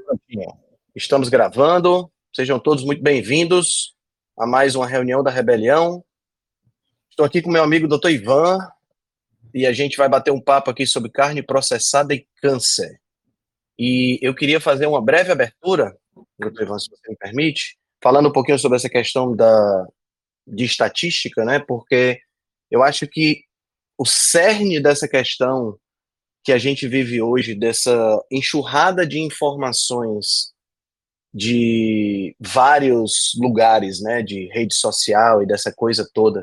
Prontinho. Estamos gravando. Sejam todos muito bem-vindos a mais uma reunião da Rebelião. Estou aqui com meu amigo Dr. Ivan e a gente vai bater um papo aqui sobre carne processada e câncer. E eu queria fazer uma breve abertura, Dr. Ivan, se você me permite, falando um pouquinho sobre essa questão de estatística, né? Porque eu acho que o cerne dessa questão que a gente vive hoje, dessa enxurrada de informações de vários lugares, né, de rede social e dessa coisa toda.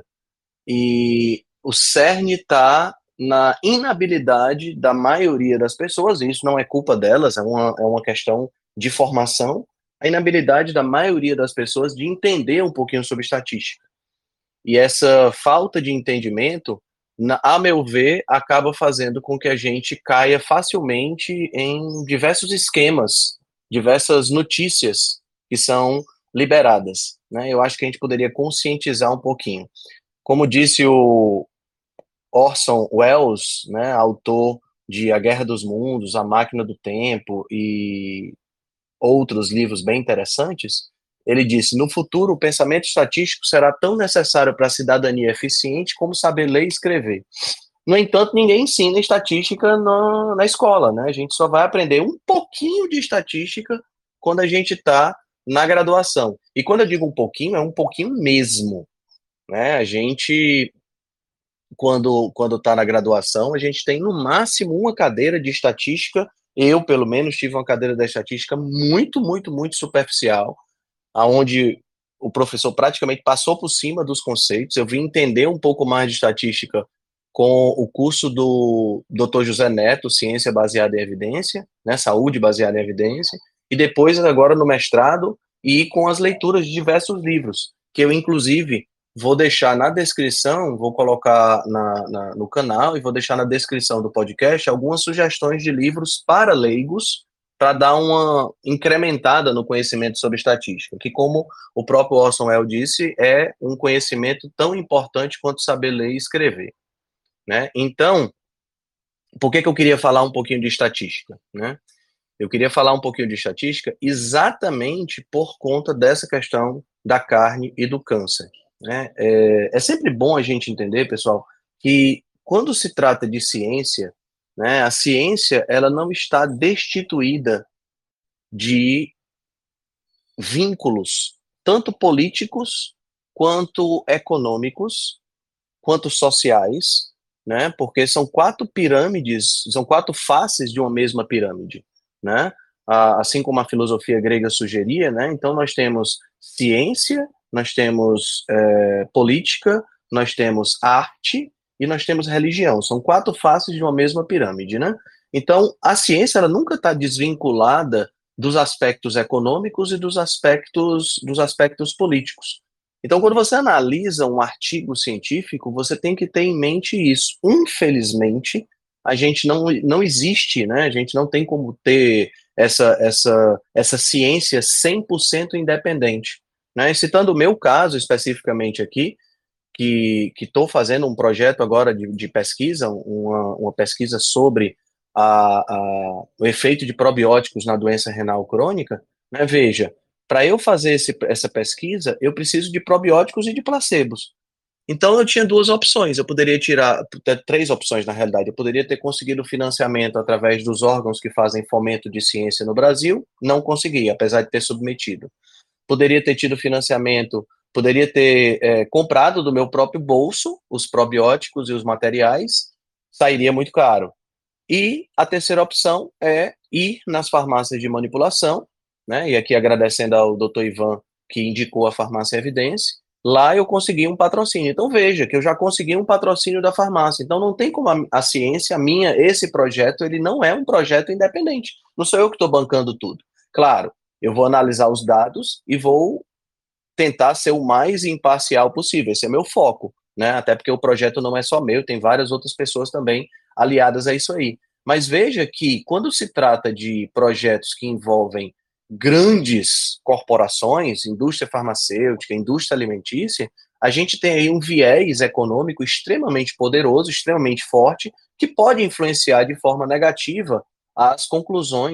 E o cerne está na inabilidade da maioria das pessoas, e isso não é culpa delas, é uma questão de formação, a inabilidade da maioria das pessoas de entender um pouquinho sobre estatística. E essa falta de entendimento, a meu ver, acaba fazendo com que a gente caia facilmente em diversos esquemas, diversas notícias que são liberadas, né? Eu acho que a gente poderia conscientizar um pouquinho. Como disse o Orson Welles, né, autor de A Guerra dos Mundos, A Máquina do Tempo e outros livros bem interessantes, ele disse: no futuro, o pensamento estatístico será tão necessário para a cidadania eficiente como saber ler e escrever. No entanto, ninguém ensina estatística na escola, né? A gente só vai aprender um pouquinho de estatística quando a gente está na graduação. E quando eu digo um pouquinho, é um pouquinho mesmo, né? A gente, quando está na graduação, a gente tem no máximo uma cadeira de estatística. Eu, pelo menos, tive uma cadeira da estatística muito, muito, muito superficial, aonde o professor praticamente passou por cima dos conceitos. Eu vim entender um pouco mais de estatística com o curso do Dr. José Neto, Ciência Baseada em Evidência, né, Saúde Baseada em Evidência, e depois agora no mestrado e com as leituras de diversos livros, que eu inclusive vou deixar na descrição, vou colocar no canal e vou deixar na descrição do podcast algumas sugestões de livros para leigos, para dar uma incrementada no conhecimento sobre estatística, que, como o próprio Orson Welles disse, é um conhecimento tão importante quanto saber ler e escrever, né? Então, por que eu queria falar um pouquinho de estatística, né? Eu queria falar um pouquinho de estatística exatamente por conta dessa questão da carne e do câncer, né? É sempre bom a gente entender, pessoal, que quando se trata de ciência, né, a ciência ela não está destituída de vínculos, tanto políticos, quanto econômicos, quanto sociais, né? Porque são quatro pirâmides, são quatro faces de uma mesma pirâmide, né? Assim como a filosofia grega sugeria, né? Então nós temos ciência, nós temos política, nós temos arte e nós temos religião. São quatro faces de uma mesma pirâmide, né? Então a ciência ela nunca está desvinculada dos aspectos econômicos e dos aspectos políticos. Então, quando você analisa um artigo científico, você tem que ter em mente isso. Infelizmente, a gente não existe, né? A gente não tem como ter essa ciência 100% independente, né? E citando o meu caso especificamente aqui, que estou fazendo um projeto agora de pesquisa, uma pesquisa sobre o efeito de probióticos na doença renal crônica, né? Veja, para eu fazer essa pesquisa, eu preciso de probióticos e de placebos. Então eu tinha duas opções, eu poderia três opções na realidade, eu poderia ter conseguido financiamento através dos órgãos que fazem fomento de ciência no Brasil, não consegui, apesar de ter submetido. Poderia ter tido financiamento, poderia ter comprado do meu próprio bolso os probióticos e os materiais, sairia muito caro. E a terceira opção é ir nas farmácias de manipulação, né? E aqui agradecendo ao Dr. Ivan, que indicou a farmácia Evidência, lá eu consegui um patrocínio. Então veja que eu já consegui um patrocínio da farmácia. Então não tem como a ciência, esse projeto, ele não é um projeto independente. Não sou eu que estou bancando tudo. Claro, eu vou analisar os dados e vou tentar ser o mais imparcial possível. Esse é meu foco, né? Até porque o projeto não é só meu, tem várias outras pessoas também aliadas a isso aí. Mas veja que quando se trata de projetos que envolvem grandes corporações, indústria farmacêutica, indústria alimentícia, a gente tem aí um viés econômico extremamente poderoso, extremamente forte, que pode influenciar de forma negativa as conclusões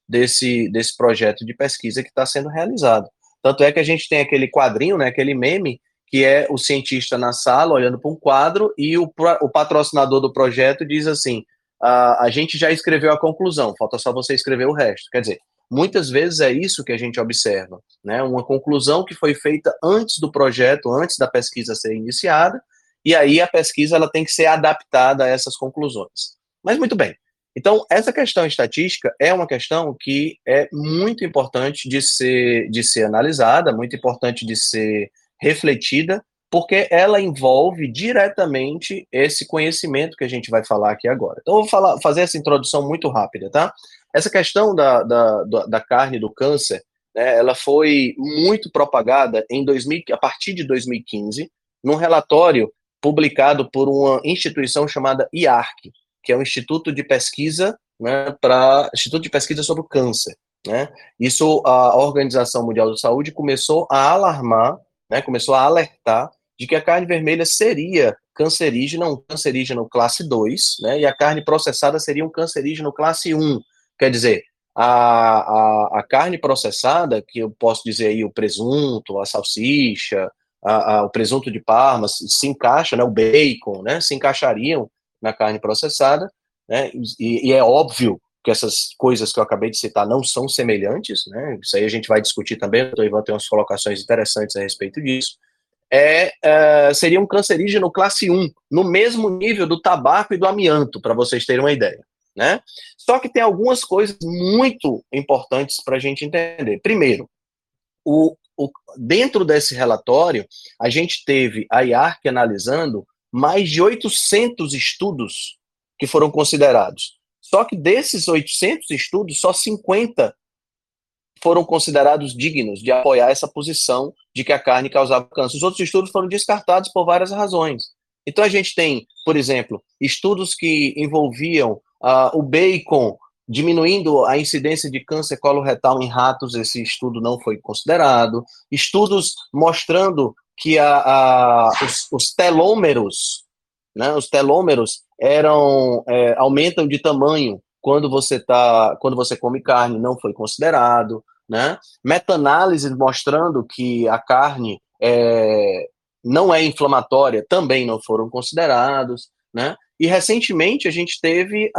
desse projeto de pesquisa que está sendo realizado. Tanto é que a gente tem aquele quadrinho, né, aquele meme, que é o cientista na sala olhando para um quadro e o patrocinador do projeto diz assim, a gente já escreveu a conclusão, falta só você escrever o resto. Quer dizer, muitas vezes é isso que a gente observa, né? Uma conclusão que foi feita antes do projeto, antes da pesquisa ser iniciada, e aí a pesquisa ela tem que ser adaptada a essas conclusões. Mas muito bem. Então, essa questão estatística é uma questão que é muito importante de ser analisada, muito importante de ser refletida, porque ela envolve diretamente esse conhecimento que a gente vai falar aqui agora. Então, eu vou fazer essa introdução muito rápida, tá? Essa questão da carne do câncer, né, ela foi muito propagada a partir de 2015, num relatório publicado por uma instituição chamada IARC, que é o Instituto de Pesquisa, né, Instituto de Pesquisa sobre o Câncer. Né? Isso, a Organização Mundial da Saúde começou a alarmar, né, começou a alertar de que a carne vermelha seria cancerígena, um cancerígeno classe 2, né, e a carne processada seria um cancerígeno classe 1. Quer dizer, a carne processada, que eu posso dizer aí o presunto, a salsicha, o presunto de Parma, se encaixa, né, o bacon, né, se encaixariam na carne processada, né, e é óbvio que essas coisas que eu acabei de citar não são semelhantes, né, isso aí a gente vai discutir também, o Ivan tem umas colocações interessantes a respeito disso, seria um cancerígeno classe 1, no mesmo nível do tabaco e do amianto, para vocês terem uma ideia. Né? Só que tem algumas coisas muito importantes para a gente entender. Primeiro, dentro desse relatório, a gente teve a IARC analisando mais de 800 estudos que foram considerados. Só que desses 800 estudos, só 50 foram considerados dignos de apoiar essa posição de que a carne causava câncer. Os outros estudos foram descartados por várias razões. Então a gente tem, por exemplo, estudos que envolviam o bacon diminuindo a incidência de câncer coloretal em ratos, esse estudo não foi considerado. Estudos mostrando que os telômeros, né, os telômeros aumentam de tamanho quando você come carne, não foi considerado, né? Meta-análises mostrando que a carne não é inflamatória também não foram considerados, né? E recentemente a gente teve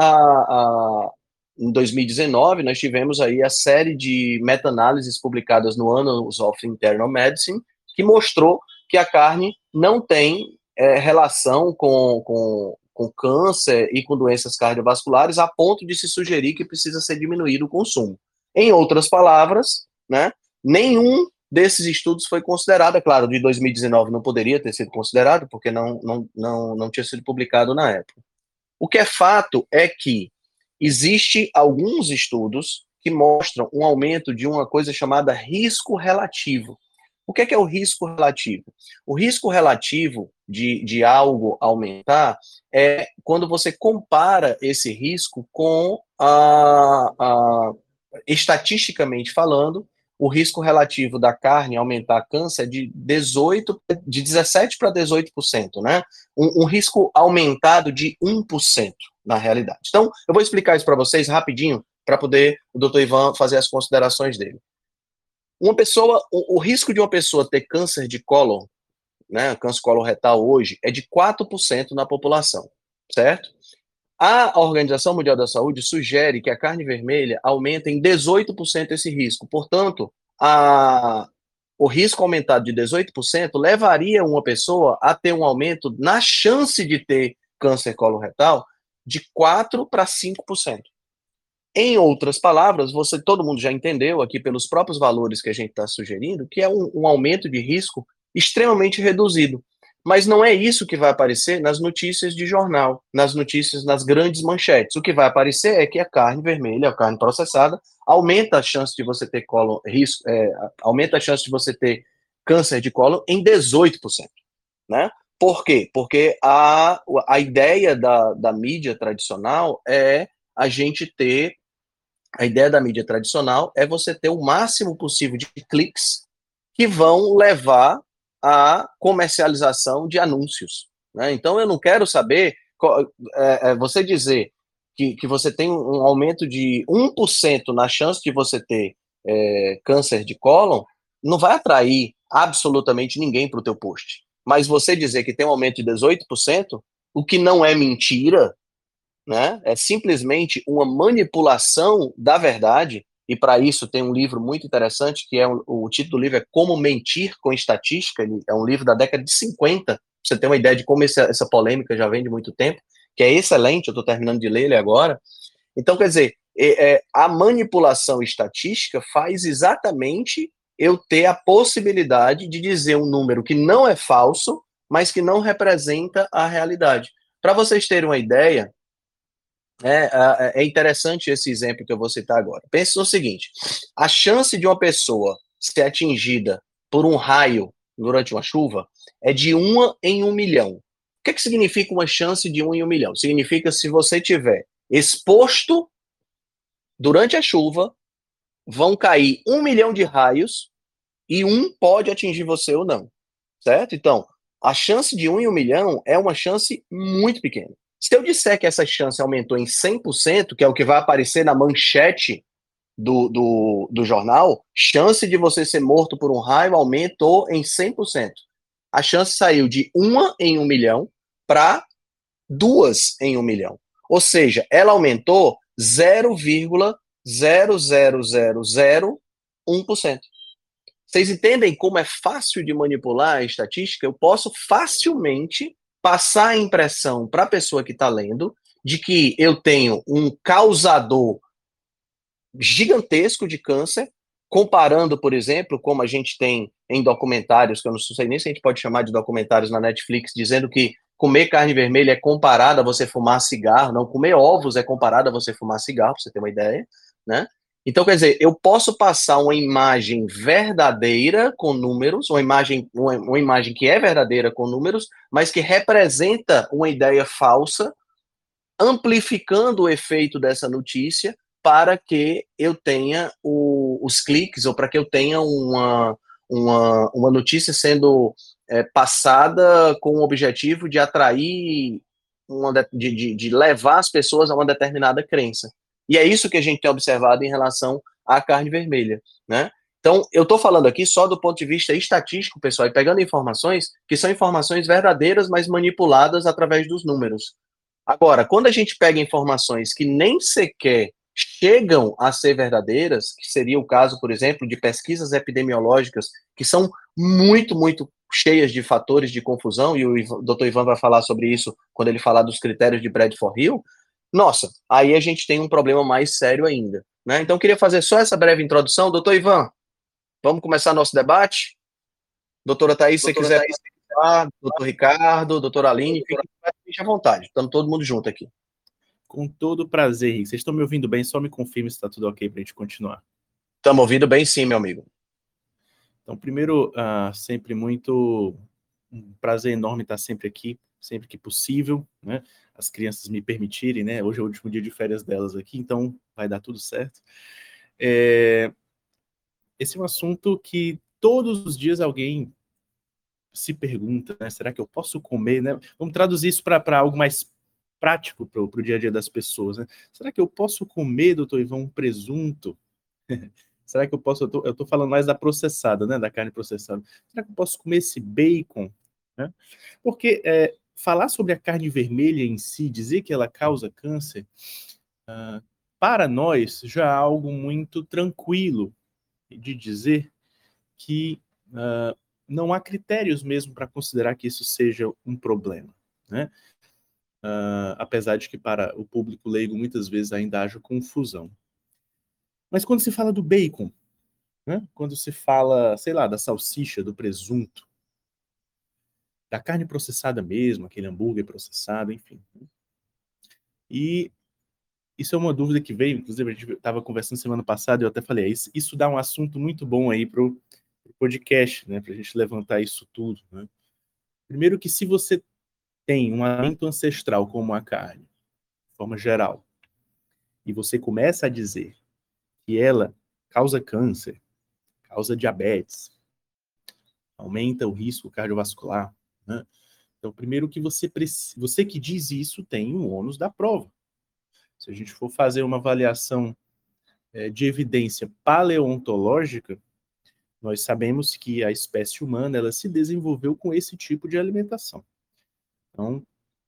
em 2019 nós tivemos aí a série de meta-análises publicadas no Annals of Internal Medicine que mostrou que a carne não tem relação com câncer e com doenças cardiovasculares a ponto de se sugerir que precisa ser diminuído o consumo. Em outras palavras, né, nenhum desses estudos foi considerado, é claro, de 2019 não poderia ter sido considerado, porque não tinha sido publicado na época. O que é fato é que existe alguns estudos que mostram um aumento de uma coisa chamada risco relativo. O que é o risco relativo? O risco relativo de algo aumentar é quando você compara esse risco com, estatisticamente falando, o risco relativo da carne aumentar câncer de 17 para 18%, né? Um risco aumentado de 1% na realidade. Então, eu vou explicar isso para vocês rapidinho, para poder o doutor Ivan fazer as considerações dele. O risco de uma pessoa ter câncer de cólon, né, câncer coloretal hoje, é de 4% na população, certo? A Organização Mundial da Saúde sugere que a carne vermelha aumente em 18% esse risco. Portanto, o risco aumentado de 18% levaria uma pessoa a ter um aumento na chance de ter câncer coloretal de 4 para 5%. Em outras palavras, todo mundo já entendeu aqui pelos próprios valores que a gente está sugerindo, que é um aumento de risco extremamente reduzido. Mas não é isso que vai aparecer nas notícias de jornal, nas notícias, nas grandes manchetes. O que vai aparecer é que a carne vermelha, a carne processada, aumenta a chance de você ter aumenta a chance de você ter câncer de cólon em 18%. Né? Por quê? Porque a ideia da mídia tradicional é a gente ter. A ideia da mídia tradicional é você ter o máximo possível de cliques que vão levar à comercialização de anúncios. Né? Então, eu não quero saber, você dizer que você tem um aumento de 1% na chance de você ter câncer de cólon, não vai atrair absolutamente ninguém para o teu post. Mas você dizer que tem um aumento de 18%, o que não é mentira, né? É simplesmente uma manipulação da verdade, e para isso tem um livro muito interessante, que o título do livro é Como Mentir com Estatística, é um livro da década de 50, pra você ter uma ideia de como essa polêmica já vem de muito tempo, que é excelente, eu estou terminando de ler ele agora. Então, quer dizer, a manipulação estatística faz exatamente eu ter a possibilidade de dizer um número que não é falso, mas que não representa a realidade. Para vocês terem uma ideia, é interessante esse exemplo que eu vou citar agora. Pense no seguinte: a chance de uma pessoa ser atingida por um raio durante uma chuva é de 1 em 1 milhão. O que significa uma chance de 1 em 1 milhão? Significa se você tiver exposto durante a chuva, vão cair 1 milhão de raios e um pode atingir você ou não, certo? Então, a chance de 1 em 1 milhão é uma chance muito pequena. Se eu disser que essa chance aumentou em 100%, que é o que vai aparecer na manchete do jornal, chance de você ser morto por um raio aumentou em 100%. A chance saiu de 1 em 1 milhão para 2 em 1 milhão. Ou seja, ela aumentou 0,00001%. Vocês entendem como é fácil de manipular a estatística? Eu posso facilmente passar a impressão para a pessoa que está lendo de que eu tenho um causador gigantesco de câncer, comparando, por exemplo, como a gente tem em documentários, que eu não sei nem se a gente pode chamar de documentários na Netflix, dizendo que comer carne vermelha é comparado a você fumar cigarro, não, comer ovos é comparado a você fumar cigarro, para você ter uma ideia, né? Então, quer dizer, eu posso passar uma imagem verdadeira com números, uma imagem que é verdadeira com números, mas que representa uma ideia falsa, amplificando o efeito dessa notícia para que eu tenha os cliques, ou para que eu tenha uma notícia sendo passada com o objetivo de atrair, de levar as pessoas a uma determinada crença. E é isso que a gente tem observado em relação à carne vermelha, né? Então, eu estou falando aqui só do ponto de vista estatístico, pessoal, e pegando informações que são informações verdadeiras, mas manipuladas através dos números. Agora, quando a gente pega informações que nem sequer chegam a ser verdadeiras, que seria o caso, por exemplo, de pesquisas epidemiológicas que são muito, muito cheias de fatores de confusão, e o Dr. Ivan vai falar sobre isso quando ele falar dos critérios de Bradford-Hill, nossa, aí a gente tem um problema mais sério ainda, né? Então, eu queria fazer só essa breve introdução. Doutor Ivan, vamos começar nosso debate? Doutora Thaís, se você quiser falar, doutor Ricardo, doutora Aline, fique à vontade, estamos todo mundo junto aqui. Com todo prazer, Rick. Vocês estão me ouvindo bem? Só me confirme se está tudo ok para a gente continuar. Estamos ouvindo bem sim, meu amigo. Então, primeiro, sempre muito um prazer enorme estar sempre aqui, sempre que possível, né? As crianças me permitirem, né? Hoje é o último dia de férias delas aqui, então vai dar tudo certo. Esse é um assunto que todos os dias alguém se pergunta, né? Será que eu posso comer, né? Vamos traduzir isso para algo mais prático para o dia a dia das pessoas, né? Será que eu posso comer, doutor Ivan, um presunto? Será que eu posso? Eu tô falando mais da processada, né? Da carne processada. Será que eu posso comer esse bacon? Né? Porque falar sobre a carne vermelha em si, dizer que ela causa câncer, para nós já é algo muito tranquilo de dizer que não há critérios mesmo para considerar que isso seja um problema, né? Apesar de que para o público leigo muitas vezes ainda haja confusão. Mas quando se fala do bacon, né? Quando se fala, sei lá, da salsicha, do presunto, da carne processada mesmo, aquele hambúrguer processado, enfim. E isso é uma dúvida que veio, inclusive a gente estava conversando semana passada e eu até falei, isso dá um assunto muito bom aí para o podcast, né? Para a gente levantar isso tudo, né? Primeiro que se você tem um alimento ancestral como a carne, de forma geral, e você começa a dizer que ela causa câncer, causa diabetes, aumenta o risco cardiovascular, né? Então, primeiro que você que diz isso tem um ônus da prova. Se a gente for fazer uma avaliação de evidência paleontológica, nós sabemos que a espécie humana ela se desenvolveu com esse tipo de alimentação. Então,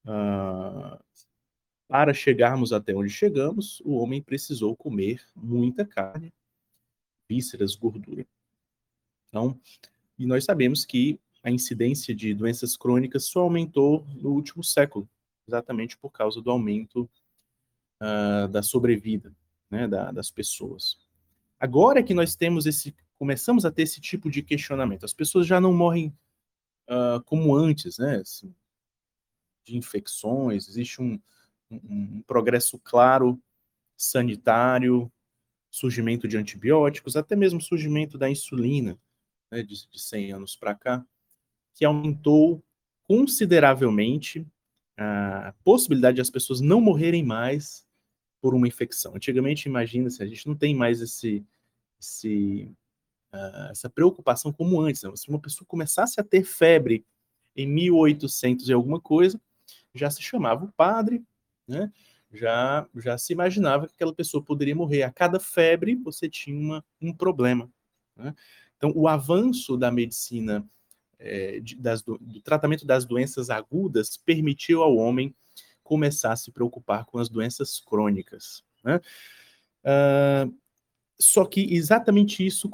para chegarmos até onde chegamos, o homem precisou comer muita carne, vísceras, gordura. Então, e nós sabemos que a incidência de doenças crônicas só aumentou no último século, exatamente por causa do aumento da sobrevida, né, das pessoas. Agora é que nós começamos a ter esse tipo de questionamento. As pessoas já não morrem como antes, né, assim, de infecções, existe um progresso claro sanitário, surgimento de antibióticos, até mesmo surgimento da insulina, né, de 100 anos para cá, que aumentou consideravelmente a possibilidade de as pessoas não morrerem mais por uma infecção. Antigamente, imagina-se, a gente não tem mais essa preocupação como antes. Né? Se uma pessoa começasse a ter febre em 1800 e alguma coisa, já se chamava o padre, né? Já se imaginava que aquela pessoa poderia morrer. A cada febre você tinha um problema. Né? Então, o avanço da medicina, do tratamento das doenças agudas, permitiu ao homem começar a se preocupar com as doenças crônicas. Né? Só que exatamente isso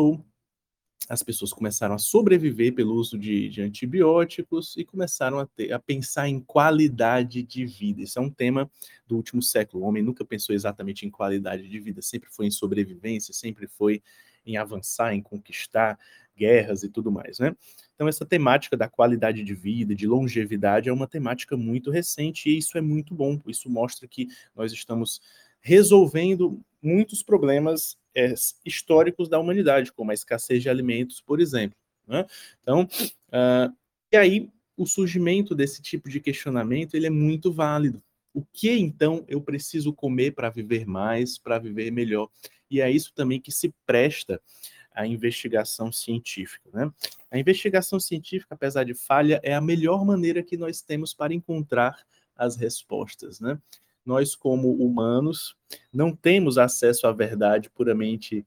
as pessoas começaram a sobreviver pelo uso de antibióticos e começaram a pensar em qualidade de vida. Isso é um tema do último século. O homem nunca pensou exatamente em qualidade de vida, sempre foi em sobrevivência, sempre foi em avançar, em conquistar guerras e tudo mais, né? Então, essa temática da qualidade de vida, de longevidade, é uma temática muito recente e isso é muito bom. Isso mostra que nós estamos resolvendo muitos problemas históricos da humanidade, como a escassez de alimentos, por exemplo. Né? Então, e aí o surgimento desse tipo de questionamento ele é muito válido. O que então eu preciso comer para viver mais, para viver melhor? E é isso também que se presta à investigação científica. Né? A investigação científica, apesar de falha, é a melhor maneira que nós temos para encontrar as respostas. Né? Nós, como humanos, não temos acesso à verdade puramente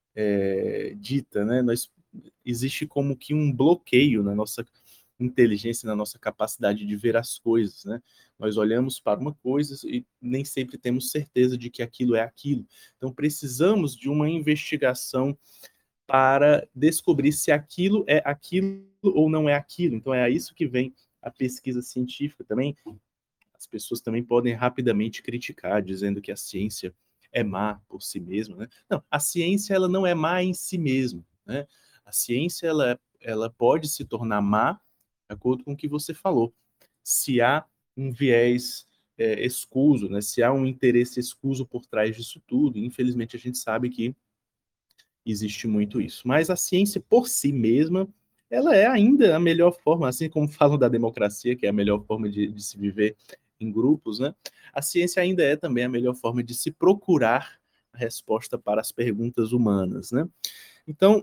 dita, né? Existe como que um bloqueio na nossa inteligência, na nossa capacidade de ver as coisas, né? Nós olhamos para uma coisa e nem sempre temos certeza de que aquilo é aquilo. Então, precisamos de uma investigação para descobrir se aquilo é aquilo ou não é aquilo. Então, é a isso que vem a pesquisa científica também. As pessoas também podem rapidamente criticar, dizendo que a ciência é má por si mesma. Né? Não, a ciência ela não é má em si mesma. Né? A ciência ela pode se tornar má, de acordo com o que você falou. Se há um viés escuso, né? Se há um interesse escuso por trás disso tudo, infelizmente a gente sabe que existe muito isso. Mas a ciência por si mesma, ela é ainda a melhor forma, assim como falam da democracia, que é a melhor forma de se viver em grupos, né? A ciência ainda é também a melhor forma de se procurar a resposta para as perguntas humanas, né? Então,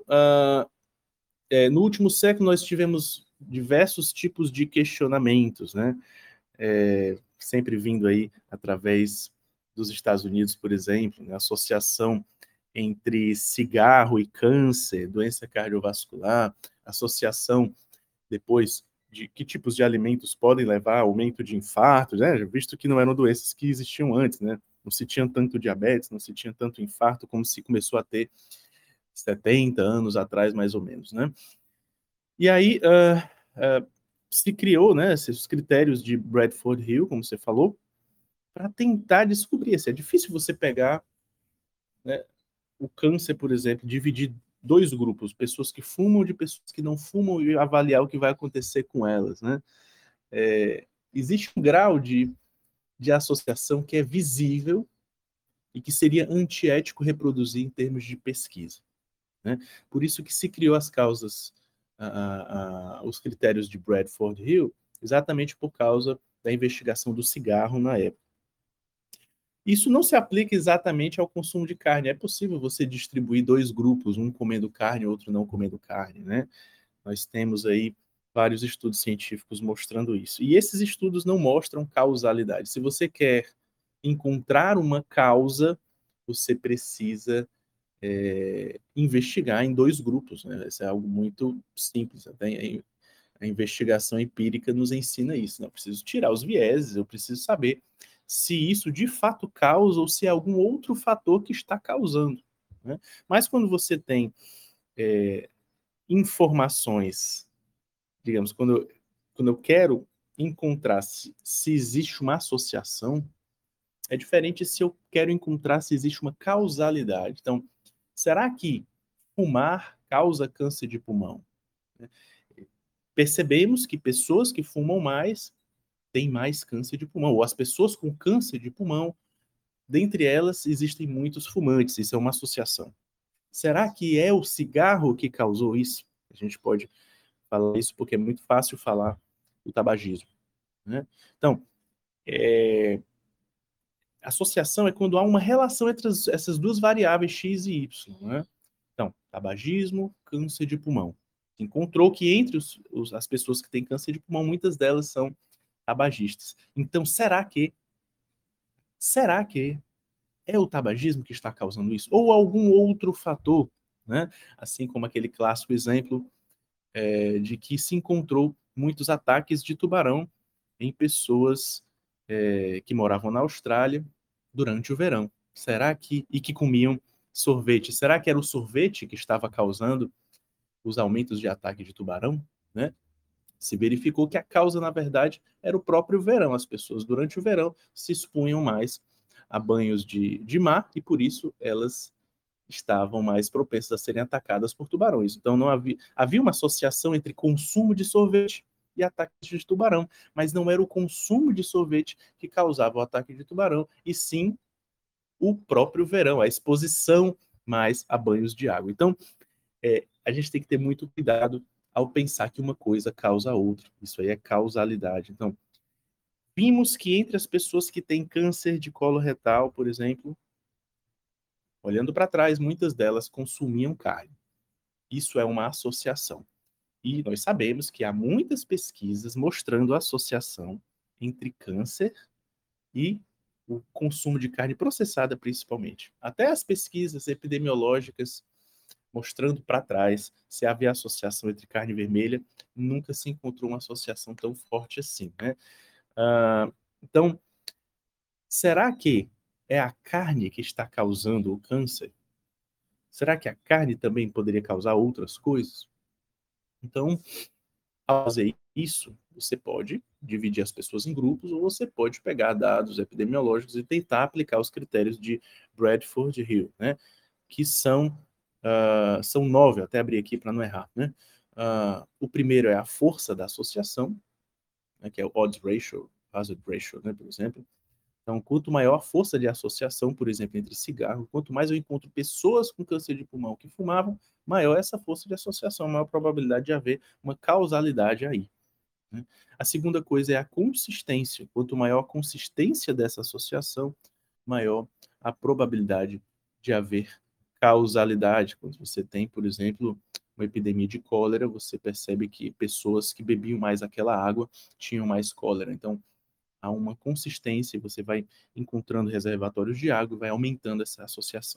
no último século nós tivemos diversos tipos de questionamentos, né? Sempre vindo aí através dos Estados Unidos, por exemplo, né? A associação entre cigarro e câncer, doença cardiovascular, associação depois de que tipos de alimentos podem levar a aumento de infarto, né? Visto que não eram doenças que existiam antes, né? Não se tinha tanto diabetes, não se tinha tanto infarto como se começou a ter 70 anos atrás, mais ou menos, né? E aí se criou, né, esses critérios de Bradford Hill, como você falou, para tentar descobrir. É difícil você pegar, né, o câncer, por exemplo, dividir dois grupos, pessoas que fumam de pessoas que não fumam e avaliar o que vai acontecer com elas, né? Existe um grau de associação que é visível e que seria antiético reproduzir em termos de pesquisa, né? Por isso que se criou as causas, os critérios de Bradford Hill, exatamente por causa da investigação do cigarro na época. Isso não se aplica exatamente ao consumo de carne. É possível você distribuir dois grupos, um comendo carne, outro não comendo carne, né? Nós temos aí vários estudos científicos mostrando isso. E esses estudos não mostram causalidade. Se você quer encontrar uma causa, você precisa investigar em dois grupos, né? Isso é algo muito simples. Até a investigação empírica nos ensina isso. Né? Eu preciso tirar os vieses, eu preciso saber se isso de fato causa ou se é algum outro fator que está causando. Né? Mas quando você tem informações, digamos, quando eu quero encontrar se existe uma associação, é diferente se eu quero encontrar se existe uma causalidade. Então, será que fumar causa câncer de pulmão? Percebemos que pessoas que fumam mais têm mais câncer de pulmão, ou as pessoas com câncer de pulmão, dentre elas existem muitos fumantes, isso é uma associação. Será que é o cigarro que causou isso? A gente pode falar isso porque é muito fácil falar do tabagismo. Né? Então, associação é quando há uma relação entre essas duas variáveis x e y. Né? Então, tabagismo, câncer de pulmão. Encontrou que entre as pessoas que têm câncer de pulmão, muitas delas são tabagistas. Então, será que é o tabagismo que está causando isso? Ou algum outro fator? Né? Assim como aquele clássico exemplo de que se encontrou muitos ataques de tubarão em pessoas que moravam na Austrália durante o verão. Será que e que comiam sorvete? Será que era o sorvete que estava causando os aumentos de ataque de tubarão? Né? Se verificou que a causa, na verdade, era o próprio verão. As pessoas, durante o verão, se expunham mais a banhos de mar e, por isso, elas estavam mais propensas a serem atacadas por tubarões. Então, não havia uma associação entre consumo de sorvete e ataques de tubarão, mas não era o consumo de sorvete que causava o ataque de tubarão, e sim o próprio verão, a exposição mais a banhos de água. Então, a gente tem que ter muito cuidado ao pensar que uma coisa causa a outra. Isso aí é causalidade. Então, vimos que entre as pessoas que têm câncer de colo retal, por exemplo, olhando para trás, muitas delas consumiam carne. Isso é uma associação. E nós sabemos que há muitas pesquisas mostrando a associação entre câncer e o consumo de carne processada, principalmente. Até as pesquisas epidemiológicas mostrando para trás se havia associação entre carne vermelha, nunca se encontrou uma associação tão forte assim. Né? Então, será que é a carne que está causando o câncer? Será que a carne também poderia causar outras coisas? Então, ao fazer isso, você pode dividir as pessoas em grupos ou você pode pegar dados epidemiológicos e tentar aplicar os critérios de Bradford Hill, né? Que são 9, até abrir aqui para não errar. Né? O primeiro é a força da associação, né, que é o odds ratio, hazard ratio, né, por exemplo. Então, quanto maior a força de associação, por exemplo, entre cigarro, quanto mais eu encontro pessoas com câncer de pulmão que fumavam, maior essa força de associação, maior a probabilidade de haver uma causalidade aí. Né? A segunda coisa é a consistência. Quanto maior a consistência dessa associação, maior a probabilidade de haver causalidade. Quando você tem, por exemplo, uma epidemia de cólera, você percebe que pessoas que bebiam mais aquela água tinham mais cólera. Então, há uma consistência, você vai encontrando reservatórios de água e vai aumentando essa associação.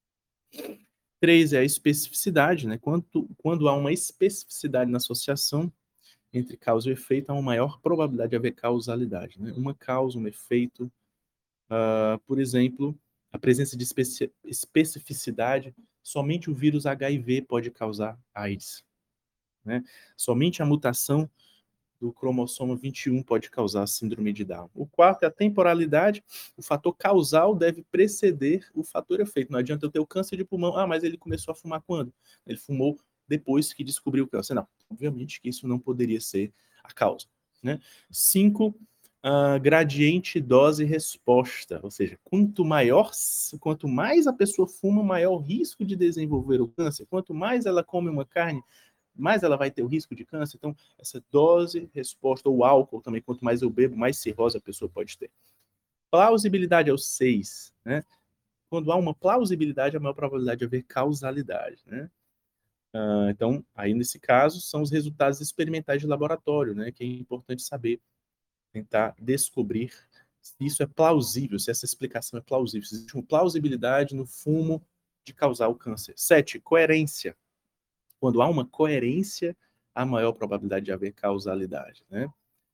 3 é a especificidade, né? Quando há uma especificidade na associação entre causa e efeito, há uma maior probabilidade de haver causalidade. Né? Uma causa, um efeito, por exemplo, a presença de especificidade, somente o vírus HIV pode causar AIDS. Né? Somente a mutação do cromossomo 21 pode causar síndrome de Down. O quarto é a temporalidade. O fator causal deve preceder o fator efeito. Não adianta eu ter o câncer de pulmão. Mas ele começou a fumar quando? Ele fumou depois que descobriu o câncer. Não, obviamente que isso não poderia ser a causa. Né? 5, gradiente dose-resposta. Ou seja, quanto mais a pessoa fuma, maior o risco de desenvolver o câncer. Quanto mais ela come uma carne, mais ela vai ter o risco de câncer. Então, essa dose, resposta, ou álcool também, quanto mais eu bebo, mais cirrose a pessoa pode ter. Plausibilidade é o 6, né? Quando há uma plausibilidade, há maior probabilidade de haver causalidade, né? Então, aí nesse caso, são os resultados experimentais de laboratório, né? Que é importante saber, tentar descobrir se isso é plausível, se essa explicação é plausível, se existe uma plausibilidade no fumo de causar o câncer. 7, coerência. Quando há uma coerência, há maior probabilidade de haver causalidade, né?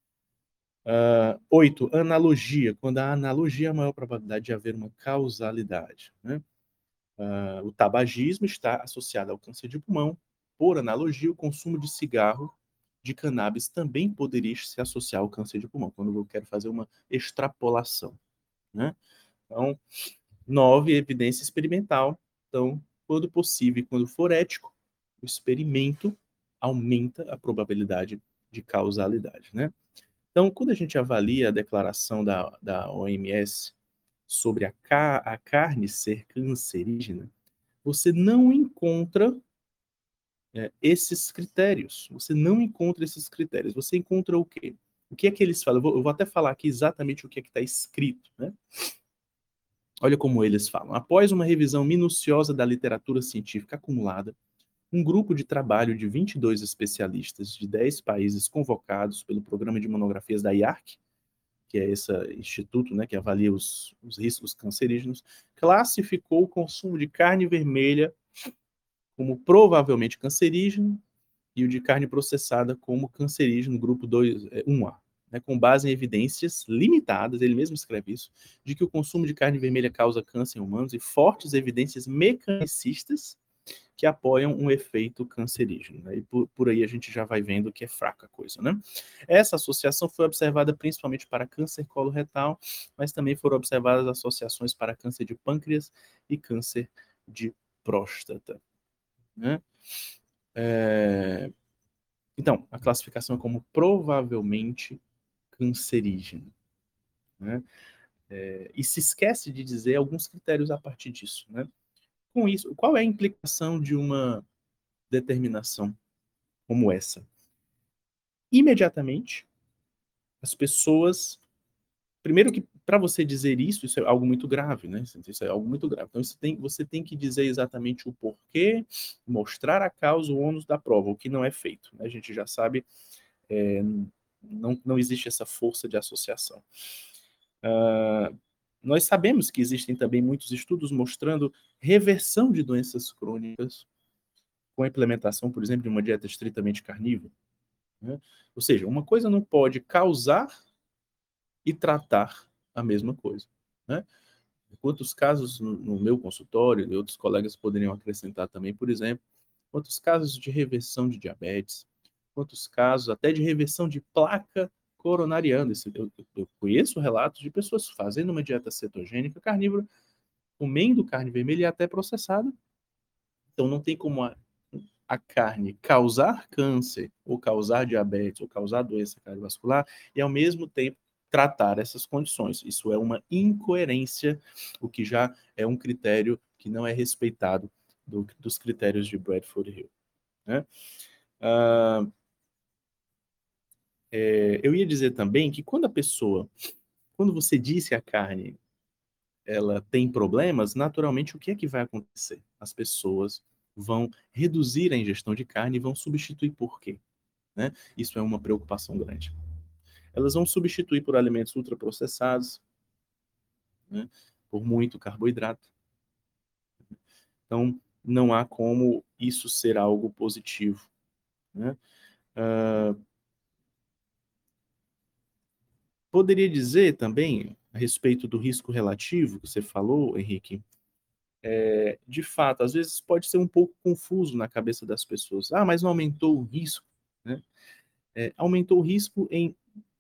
8, analogia. Quando há analogia, há maior probabilidade de haver uma causalidade, né? O tabagismo está associado ao câncer de pulmão. Por analogia, o consumo de cigarro de cannabis também poderia se associar ao câncer de pulmão, quando eu quero fazer uma extrapolação, né? Então, 9, evidência experimental. Então, quando possível e quando for ético, o experimento aumenta a probabilidade de causalidade, né? Então, quando a gente avalia a declaração da OMS sobre a carne ser cancerígena, você não encontra esses critérios. Você não encontra esses critérios. Você encontra o quê? O que é que eles falam? Eu vou até falar aqui exatamente o que é que está escrito, né? Olha como eles falam. Após uma revisão minuciosa da literatura científica acumulada, um grupo de trabalho de 22 especialistas de 10 países convocados pelo programa de monografias da IARC, que é esse instituto, né, que avalia os riscos cancerígenos, classificou o consumo de carne vermelha como provavelmente cancerígeno e o de carne processada como cancerígeno grupo 1A, né, com base em evidências limitadas, ele mesmo escreve isso, de que o consumo de carne vermelha causa câncer em humanos e fortes evidências mecanicistas que apoiam um efeito cancerígeno. Né? E por aí a gente já vai vendo que é fraca a coisa. Né? Essa associação foi observada principalmente para câncer coloretal, mas também foram observadas associações para câncer de pâncreas e câncer de próstata. Né? Então, a classificação é como provavelmente cancerígeno. Né? E se esquece de dizer alguns critérios a partir disso. Né? Com isso, qual é a implicação de uma determinação como essa? Imediatamente, as pessoas. Primeiro que para você dizer isso é algo muito grave, né? Isso é algo muito grave. Então você tem que dizer exatamente o porquê, mostrar a causa, o ônus da prova, o que não é feito. Né? A gente já sabe, não existe essa força de associação. Nós sabemos que existem também muitos estudos mostrando reversão de doenças crônicas com a implementação, por exemplo, de uma dieta estritamente carnívora. Né? Ou seja, uma coisa não pode causar e tratar a mesma coisa. Né? Quantos casos no meu consultório, e outros colegas poderiam acrescentar também, por exemplo, quantos casos de reversão de diabetes, quantos casos até de reversão de placa coronariana. Eu conheço relatos de pessoas fazendo uma dieta cetogênica carnívora, comendo carne vermelha e até processada. Então não tem como a carne causar câncer, ou causar diabetes, ou causar doença cardiovascular, e ao mesmo tempo tratar essas condições. Isso é uma incoerência, o que já é um critério que não é respeitado dos critérios de Bradford Hill. Né? Eu ia dizer também que quando você diz que a carne ela tem problemas, naturalmente o que é que vai acontecer? As pessoas vão reduzir a ingestão de carne e vão substituir por quê? Né? Isso é uma preocupação grande. Elas vão substituir por alimentos ultraprocessados, né? Por muito carboidrato. Então, não há como isso ser algo positivo. Né? Poderia dizer também, a respeito do risco relativo que você falou, Henrique, de fato, às vezes pode ser um pouco confuso na cabeça das pessoas. Ah, mas não aumentou o risco. Né? Aumentou o risco em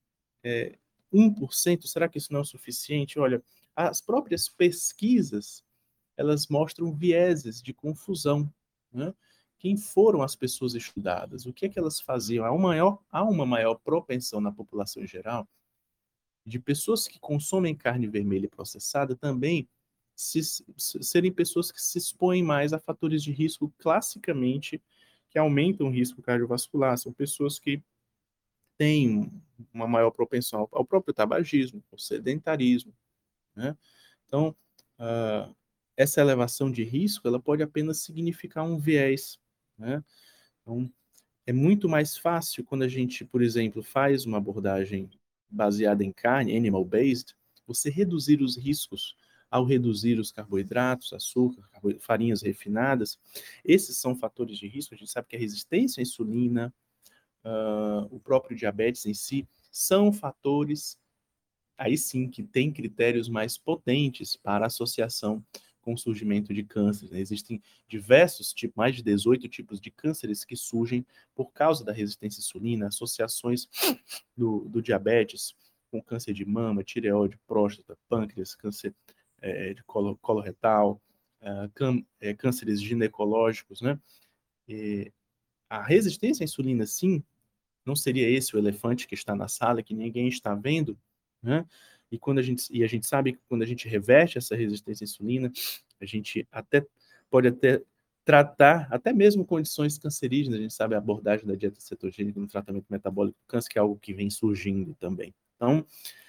1%, será que isso não é o suficiente? Olha, as próprias pesquisas, elas mostram vieses de confusão. Né? Quem foram as pessoas estudadas? O que é que elas faziam? Há uma maior propensão na população em geral de pessoas que consomem carne vermelha processada também serem pessoas que se expõem mais a fatores de risco classicamente que aumentam o risco cardiovascular. São pessoas que têm uma maior propensão ao próprio tabagismo, ao sedentarismo. Né? Então, essa elevação de risco ela pode apenas significar um viés. Né? Então, é muito mais fácil quando a gente, por exemplo, faz uma abordagem baseada em carne, animal-based, você reduzir os riscos ao reduzir os carboidratos, açúcar, farinhas refinadas. Esses são fatores de risco. A gente sabe que a resistência à insulina, o próprio diabetes em si, são fatores, aí sim, que têm critérios mais potentes para associação com o surgimento de câncer. Né? Existem diversos tipos, mais de 18 tipos de cânceres que surgem por causa da resistência à insulina, associações do diabetes com câncer de mama, tireoide, próstata, pâncreas, câncer de colo retal, cânceres ginecológicos, né? E a resistência à insulina, sim, não seria esse o elefante que está na sala, que ninguém está vendo, né? E a gente sabe que quando a gente reverte essa resistência à insulina, a gente pode tratar até mesmo condições cancerígenas. A gente sabe a abordagem da dieta cetogênica no tratamento metabólico do câncer, que é algo que vem surgindo também. Então,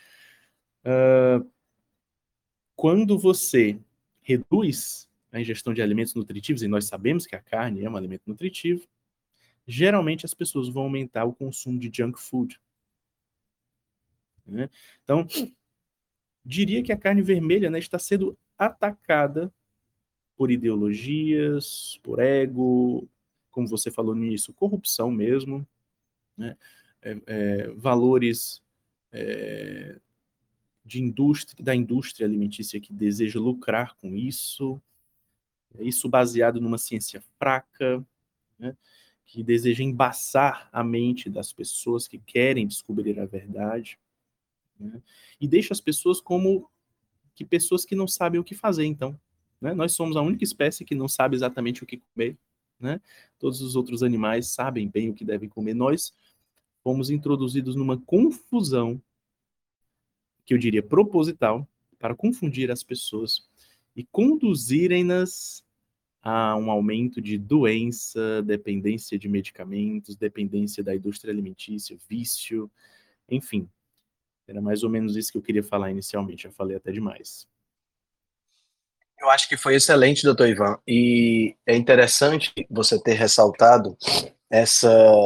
quando você reduz a ingestão de alimentos nutritivos, e nós sabemos que a carne é um alimento nutritivo, geralmente as pessoas vão aumentar o consumo de junk food. Né? Então, diria que a carne vermelha, né, está sendo atacada por ideologias, por ego, como você falou nisso, corrupção mesmo, né? Valores da indústria alimentícia que deseja lucrar com isso baseado numa ciência fraca, né? Que deseja embaçar a mente das pessoas que querem descobrir a verdade, né? E deixa as pessoas como que pessoas que não sabem o que fazer, então. Né? Nós somos a única espécie que não sabe exatamente o que comer. Né? Todos os outros animais sabem bem o que devem comer. Nós fomos introduzidos numa confusão, que eu diria proposital, para confundir as pessoas e conduzirem-nas a um aumento de doença, dependência de medicamentos, dependência da indústria alimentícia, vício, enfim. Era mais ou menos isso que eu queria falar inicialmente, já falei até demais. Eu acho que foi excelente, doutor Ivan, e é interessante você ter ressaltado essa,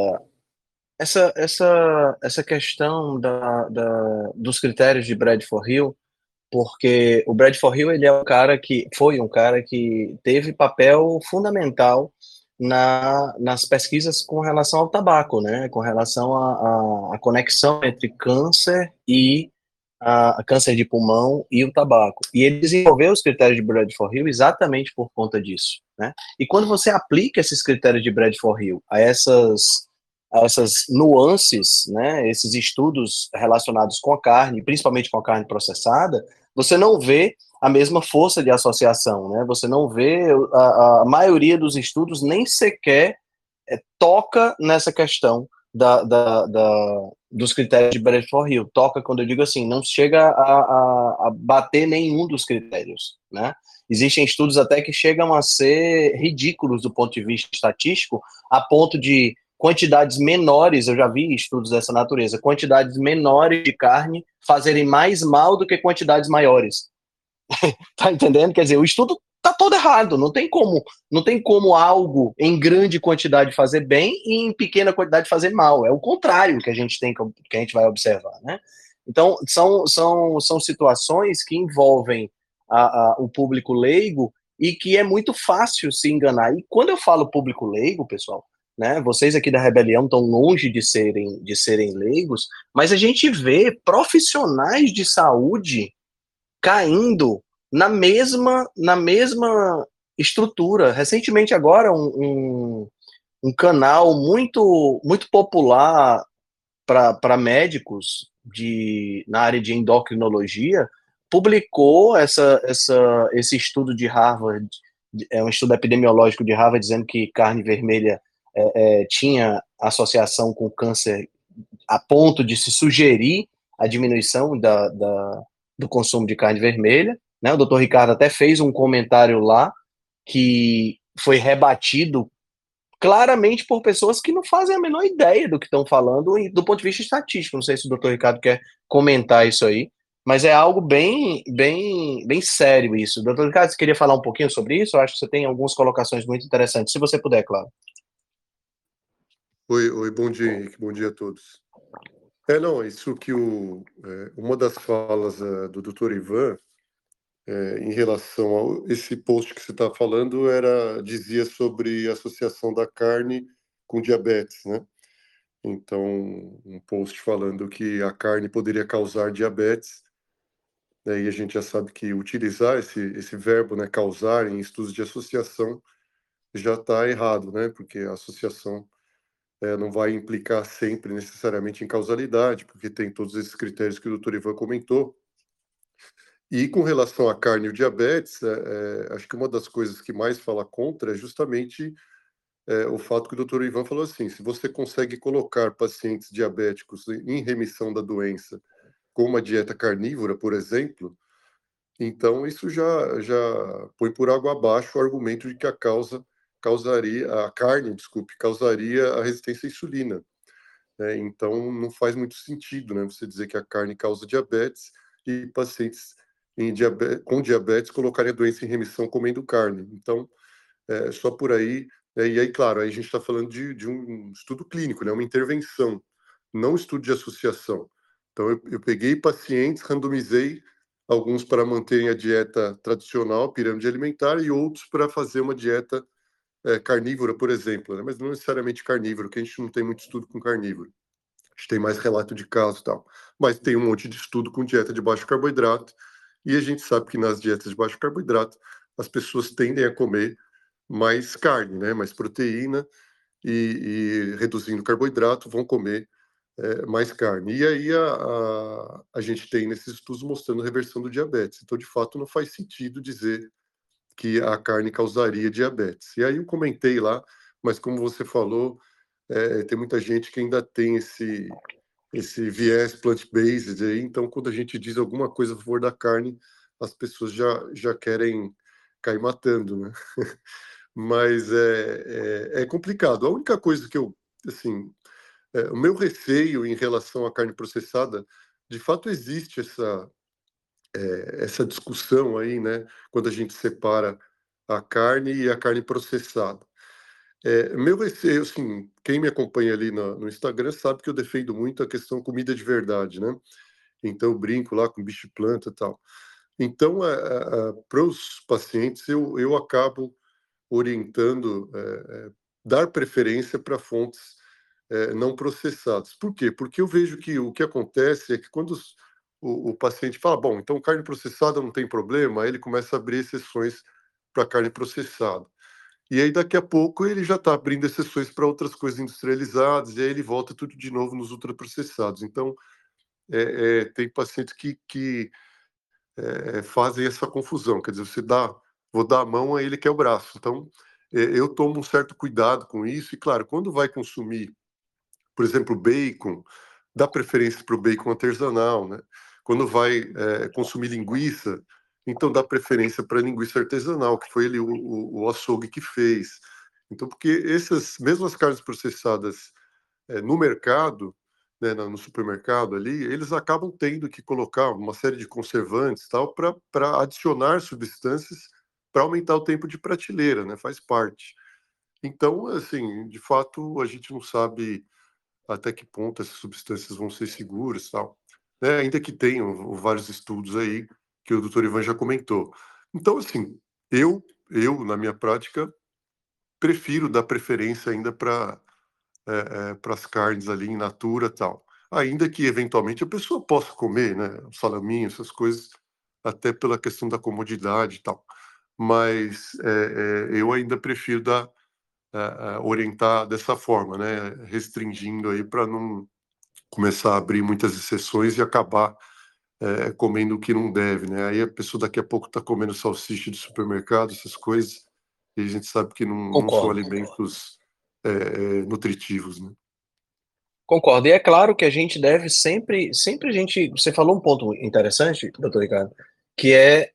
essa questão dos critérios de Bradford Hill, porque o Bradford Hill, ele é um cara que foi um cara que teve papel fundamental nas pesquisas com relação ao tabaco, né, com relação à conexão entre câncer e a câncer de pulmão e o tabaco. E ele desenvolveu os critérios de Bradford Hill exatamente por conta disso, né? E quando você aplica esses critérios de Bradford Hill a essas nuances, né, esses estudos relacionados com a carne, principalmente com a carne processada, você não vê a mesma força de associação, né? Você não vê a maioria dos estudos nem sequer toca nessa questão dos critérios de Bradford Hill. Toca, quando eu digo assim, não chega a bater nenhum dos critérios, né? Existem estudos até que chegam a ser ridículos do ponto de vista estatístico, a ponto de quantidades menores, eu já vi estudos dessa natureza, quantidades menores de carne fazerem mais mal do que quantidades maiores. Tá entendendo? Quer dizer, o estudo tá todo errado, não tem como algo em grande quantidade fazer bem e em pequena quantidade fazer mal. É o contrário que a gente tem, que a gente vai observar, né? Então, são situações que envolvem o público leigo e que é muito fácil se enganar. E quando eu falo público leigo, pessoal, né, vocês aqui da Rebelião estão longe de serem leigos, mas a gente vê profissionais de saúde caindo na mesma estrutura. Recentemente agora um canal muito popular para médicos na área de endocrinologia publicou esse estudo de Harvard, é um estudo epidemiológico de Harvard dizendo que carne vermelha tinha associação com câncer a ponto de se sugerir a diminuição do consumo de carne vermelha, né? O doutor Ricardo até fez um comentário lá que foi rebatido claramente por pessoas que não fazem a menor ideia do que estão falando do ponto de vista estatístico. Não sei se o doutor Ricardo quer comentar isso aí, mas é algo bem sério isso. Doutor Ricardo, você queria falar um pouquinho sobre isso? Eu acho que você tem algumas colocações muito interessantes, se você puder, claro. Oi, bom dia, Henrique, bom dia a todos. Não, isso que uma das falas do Dr. Ivan, em relação a esse post que você está falando, dizia sobre a associação da carne com diabetes, né? Então, um post falando que a carne poderia causar diabetes, né? E a gente já sabe que utilizar esse verbo, né, causar, em estudos de associação, já está errado, né? Porque a associação não vai implicar sempre necessariamente em causalidade, porque tem todos esses critérios que o doutor Ivan comentou. E com relação à carne e o diabetes, acho que uma das coisas que mais fala contra é justamente o fato que o doutor Ivan falou assim: se você consegue colocar pacientes diabéticos em remissão da doença com uma dieta carnívora, por exemplo, então isso já põe por água abaixo o argumento de que a carne, desculpe, causaria a resistência à insulina. Então, não faz muito sentido, né, você dizer que a carne causa diabetes e pacientes com diabetes colocarem a doença em remissão comendo carne. Então, só por aí. E aí, claro, aí a gente está falando de um estudo clínico, né, uma intervenção, não um estudo de associação. Então, eu peguei pacientes, randomizei alguns para manterem a dieta tradicional, pirâmide alimentar, e outros para fazer uma dieta carnívora, por exemplo, né? Mas não necessariamente carnívoro, que a gente não tem muito estudo com carnívoro. A gente tem mais relato de caso e tal. Mas tem um monte de estudo com dieta de baixo carboidrato, e a gente sabe que nas dietas de baixo carboidrato, as pessoas tendem a comer mais carne, né? Mais proteína, e reduzindo carboidrato, vão comer mais carne. E aí a gente tem nesses estudos mostrando reversão do diabetes. Então, de fato, não faz sentido dizer que a carne causaria diabetes. E aí eu comentei lá, mas como você falou, tem muita gente que ainda tem esse viés plant-based aí, então quando a gente diz alguma coisa a favor da carne, as pessoas já querem cair matando, né? Mas é complicado. A única coisa que assim, o meu receio em relação à carne processada, de fato existe essa discussão aí, né? Quando a gente separa a carne e a carne processada. Meu receio, assim, quem me acompanha ali no Instagram sabe que eu defendo muito a questão comida de verdade, né? Então eu brinco lá com bicho e planta e tal. Então, para os pacientes, eu acabo orientando, dar preferência para fontes não processadas. Por quê? Porque eu vejo que o que acontece é que quando o paciente fala, bom, então carne processada não tem problema, aí ele começa a abrir exceções para carne processada. E aí, daqui a pouco, ele já está abrindo exceções para outras coisas industrializadas, e aí ele volta tudo de novo nos ultraprocessados. Então, tem pacientes que fazem essa confusão, quer dizer, vou dar a mão, aí ele quer o braço. Então, eu tomo um certo cuidado com isso, e claro, quando vai consumir, por exemplo, bacon, dá preferência para o bacon artesanal, né? Quando vai consumir linguiça, então dá preferência para a linguiça artesanal, que foi ele o açougue que fez. Então, porque essas mesmas carnes processadas no mercado, né, no supermercado ali, eles acabam tendo que colocar uma série de conservantes tal para adicionar substâncias para aumentar o tempo de prateleira, né? Faz parte. Então, assim, de fato, a gente não sabe até que ponto essas substâncias vão ser seguras, tal, né? Ainda que tenham vários estudos aí que o doutor Ivan já comentou. Então, assim, na minha prática, prefiro dar preferência ainda para as carnes ali in natura, tal. Ainda que eventualmente a pessoa possa comer, né, um salaminho, essas coisas, até pela questão da comodidade, e tal. Mas eu ainda prefiro orientar dessa forma, né, restringindo aí para não começar a abrir muitas exceções e acabar comendo o que não deve, né? Aí a pessoa daqui a pouco está comendo salsicha de supermercado, essas coisas, e a gente sabe que não são Concordo. alimentos nutritivos, né? Concordo. E é claro que a gente deve sempre a gente. Você falou um ponto interessante, doutor Ricardo, que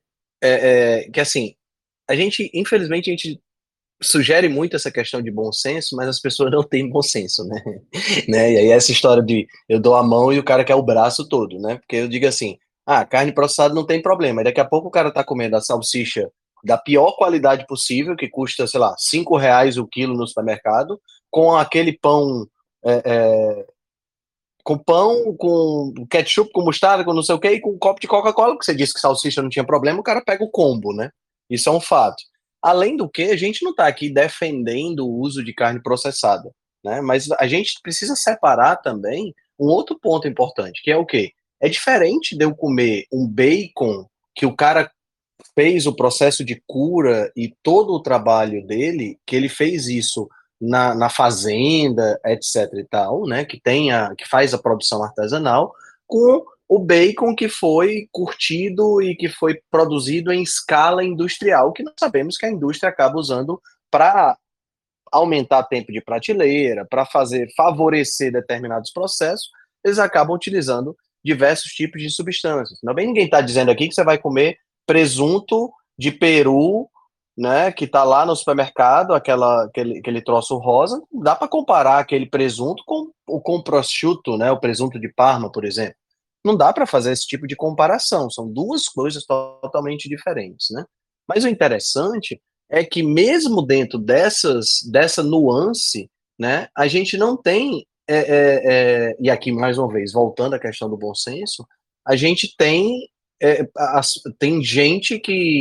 que assim, infelizmente, a gente sugere muito essa questão de bom senso, mas as pessoas não têm bom senso, né? Né? E aí essa história de eu dou a mão e o cara quer o braço todo, né? Porque eu digo assim, carne processada não tem problema. E daqui a pouco o cara tá comendo a salsicha da pior qualidade possível, que custa, sei lá, R$ 5 o quilo no supermercado, com aquele pão é, é, com pão, com ketchup, com mostarda, com não sei o que, e com um copo de Coca-Cola, porque você disse que salsicha não tinha problema, o cara pega o combo, né? Isso é um fato. Além do que, a gente não está aqui defendendo o uso de carne processada, né? Mas a gente precisa separar também um outro ponto importante, que é o quê? É diferente de eu comer um bacon que o cara fez o processo de cura e todo o trabalho dele, que ele fez isso na fazenda, etc e tal, né, que faz a produção artesanal, com o bacon que foi curtido e que foi produzido em escala industrial, que nós sabemos que a indústria acaba usando para aumentar tempo de prateleira, para favorecer determinados processos, eles acabam utilizando diversos tipos de substâncias. Também ninguém está dizendo aqui que você vai comer presunto de peru, né, que está lá no supermercado, aquele troço rosa. Dá para comparar aquele presunto com prosciutto, né, o presunto de Parma, por exemplo. Não dá para fazer esse tipo de comparação, são duas coisas totalmente diferentes, né? Mas o interessante é que mesmo dentro dessa nuance, né, a gente não tem, e aqui mais uma vez, voltando à questão do bom senso, a gente tem, tem gente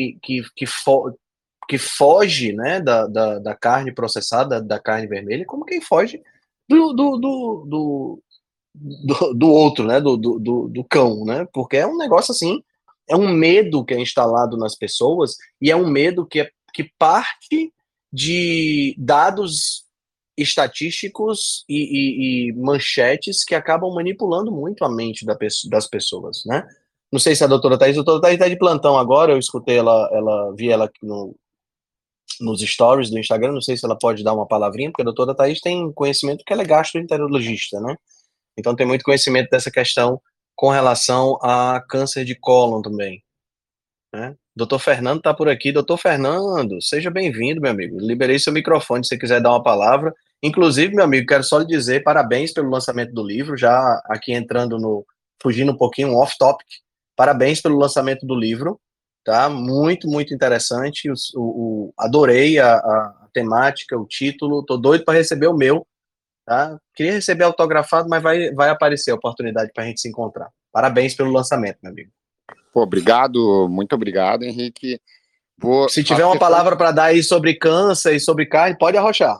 que foge, né, da carne processada, da carne vermelha, como quem foge do, do, do, do, do outro, né, do cão, né, porque é um negócio assim, é um medo que é instalado nas pessoas e é um medo que parte de dados estatísticos e manchetes que acabam manipulando muito a mente das pessoas, né? Não sei se a doutora Thaís está de plantão agora, eu escutei vi ela aqui nos stories do Instagram, não sei se ela pode dar uma palavrinha, porque a doutora Thaís tem conhecimento que ela é gastroenterologista, né? Então tem muito conhecimento dessa questão com relação a câncer de cólon também, né? Doutor Fernando está por aqui. Doutor Fernando, seja bem-vindo, meu amigo. Liberei seu microfone se você quiser dar uma palavra. Inclusive, meu amigo, quero só lhe dizer parabéns pelo lançamento do livro, já aqui entrando fugindo um pouquinho, um off-topic. Parabéns pelo lançamento do livro, tá? Muito, muito interessante. Adorei a temática, o título. Tô doido para receber o meu, tá? Queria receber autografado, mas vai aparecer a oportunidade para a gente se encontrar. Parabéns pelo lançamento, meu amigo. Pô, obrigado, muito obrigado, Henrique. Se tiver uma palavra para dar aí sobre câncer e sobre carne, pode arrochar.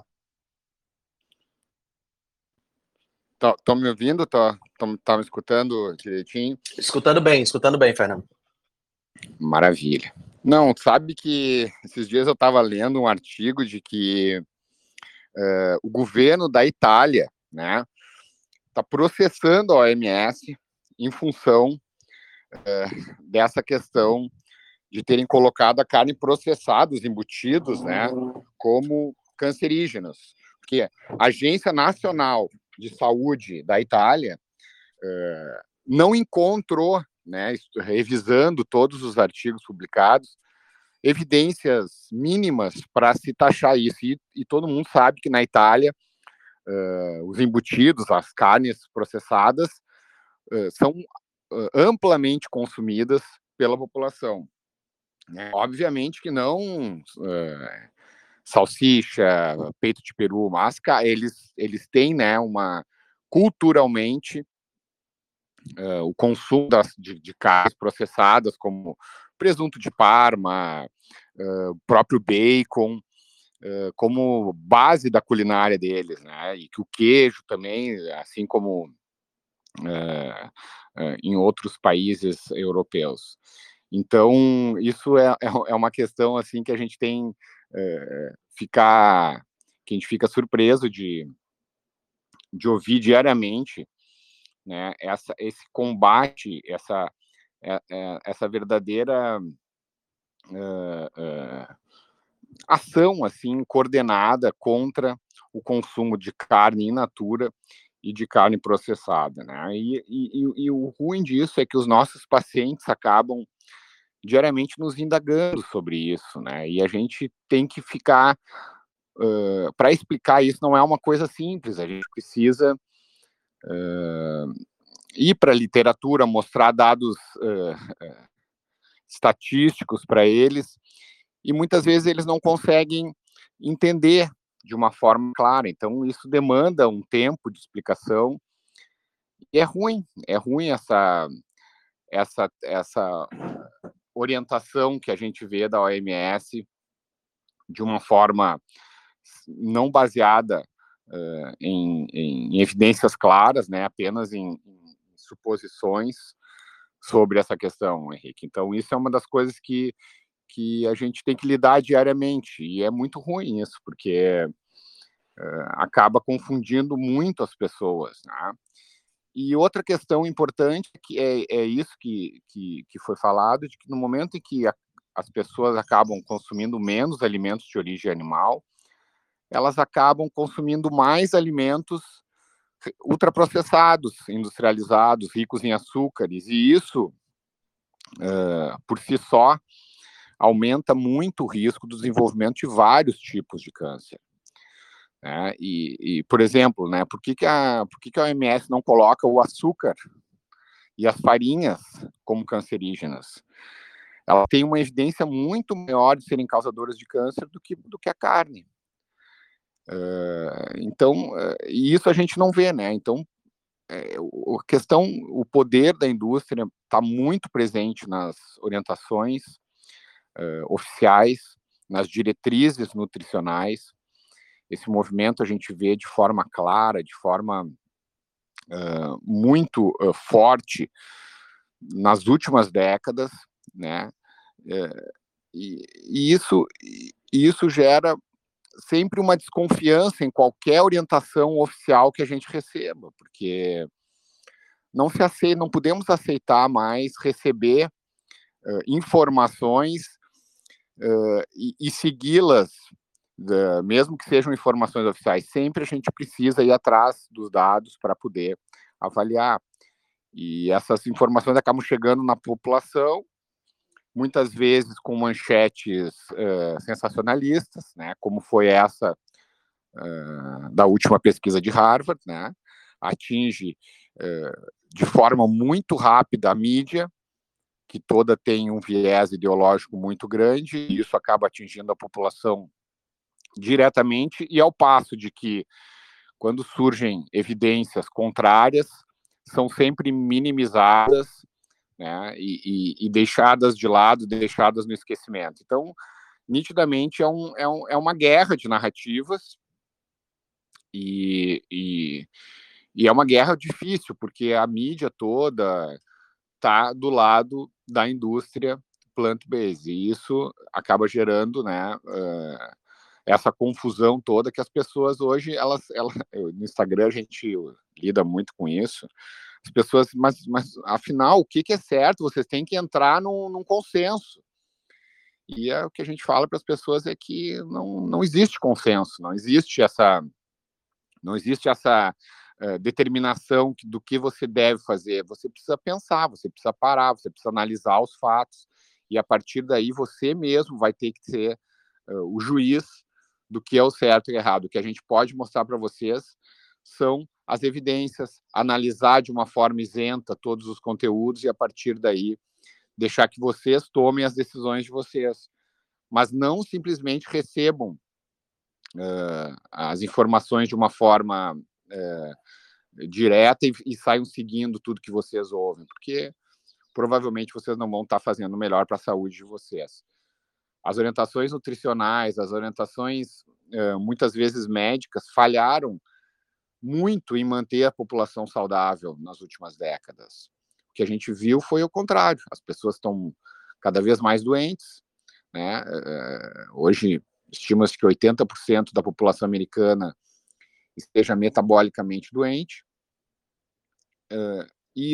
Estão me ouvindo? Tá me escutando direitinho? Escutando bem, Fernando. Maravilha. Não, sabe que esses dias eu estava lendo um artigo de que o governo da Itália, né, está processando a OMS em função dessa questão de terem colocado a carne processada, os embutidos, né, como cancerígenos. Porque a Agência Nacional de Saúde da Itália não encontrou, né, revisando todos os artigos publicados, evidências mínimas para se taxar isso. E todo mundo sabe que na Itália os embutidos, as carnes processadas, são amplamente consumidas pela população. Obviamente que não salsicha, peito de peru, mas eles têm, né, culturalmente o consumo de carnes processadas, como presunto de Parma, próprio bacon, como base da culinária deles, né? E que o queijo também, assim como em outros países europeus. Então, isso é uma questão assim que a gente tem que a gente fica surpreso de ouvir diariamente, né? Esse combate, essa verdadeira ação assim coordenada contra o consumo de carne in natura e de carne processada, né? E o ruim disso é que os nossos pacientes acabam diariamente nos indagando sobre isso, né? E a gente tem que ficar para explicar isso, não é uma coisa simples. A gente precisa ir para a literatura, mostrar dados estatísticos para eles, e muitas vezes eles não conseguem entender de uma forma clara. Então, isso demanda um tempo de explicação E é ruim essa orientação que a gente vê da OMS de uma forma não baseada em evidências claras, né, apenas em suposições sobre essa questão, Henrique. Então, isso é uma das coisas que a gente tem que lidar diariamente, e é muito ruim isso, porque acaba confundindo muito as pessoas, né? E outra questão importante que é isso que foi falado, de que no momento em que as pessoas acabam consumindo menos alimentos de origem animal, elas acabam consumindo mais alimentos ultraprocessados, industrializados, ricos em açúcares, e isso, por si só, aumenta muito o risco do desenvolvimento de vários tipos de câncer. Né? Por exemplo, né, por que a OMS não coloca o açúcar e as farinhas como cancerígenas? Ela tem uma evidência muito maior de serem causadoras de câncer do que a carne. Então, e isso a gente não vê, né? Então, a questão, o poder da indústria está muito presente nas orientações oficiais, nas diretrizes nutricionais. Esse movimento a gente vê de forma clara, de forma muito forte nas últimas décadas, né? E isso gera sempre uma desconfiança em qualquer orientação oficial que a gente receba, porque não podemos aceitar mais receber informações e segui-las, mesmo que sejam informações oficiais. Sempre a gente precisa ir atrás dos dados para poder avaliar. E essas informações acabam chegando na população, muitas vezes com manchetes sensacionalistas, né, como foi essa da última pesquisa de Harvard, né, atinge de forma muito rápida a mídia, que toda tem um viés ideológico muito grande, e isso acaba atingindo a população diretamente, e ao passo de que, quando surgem evidências contrárias, são sempre minimizadas, né, e deixadas de lado, deixadas no esquecimento. Então, nitidamente, é uma guerra de narrativas, e é uma guerra difícil, porque a mídia toda está do lado da indústria plant-based, e isso acaba gerando, né, essa confusão toda que as pessoas hoje, no Instagram a gente lida muito com isso, as pessoas, mas afinal, o que é certo? Vocês têm que entrar num consenso. E o que a gente fala para as pessoas é que não existe consenso, não existe essa determinação do que você deve fazer. Você precisa pensar, você precisa parar, você precisa analisar os fatos, e a partir daí você mesmo vai ter que ser o juiz do que é o certo e errado. O que a gente pode mostrar para vocês são as evidências, analisar de uma forma isenta todos os conteúdos, e a partir daí deixar que vocês tomem as decisões de vocês, mas não simplesmente recebam as informações de uma forma direta e saiam seguindo tudo que vocês ouvem, porque provavelmente vocês não vão estar fazendo o melhor para a saúde de vocês. As orientações nutricionais, as orientações muitas vezes médicas, falharam muito em manter a população saudável nas últimas décadas. O que a gente viu foi o contrário. As pessoas estão cada vez mais doentes, né? Hoje, estima-se que 80% da população americana esteja metabolicamente doente. E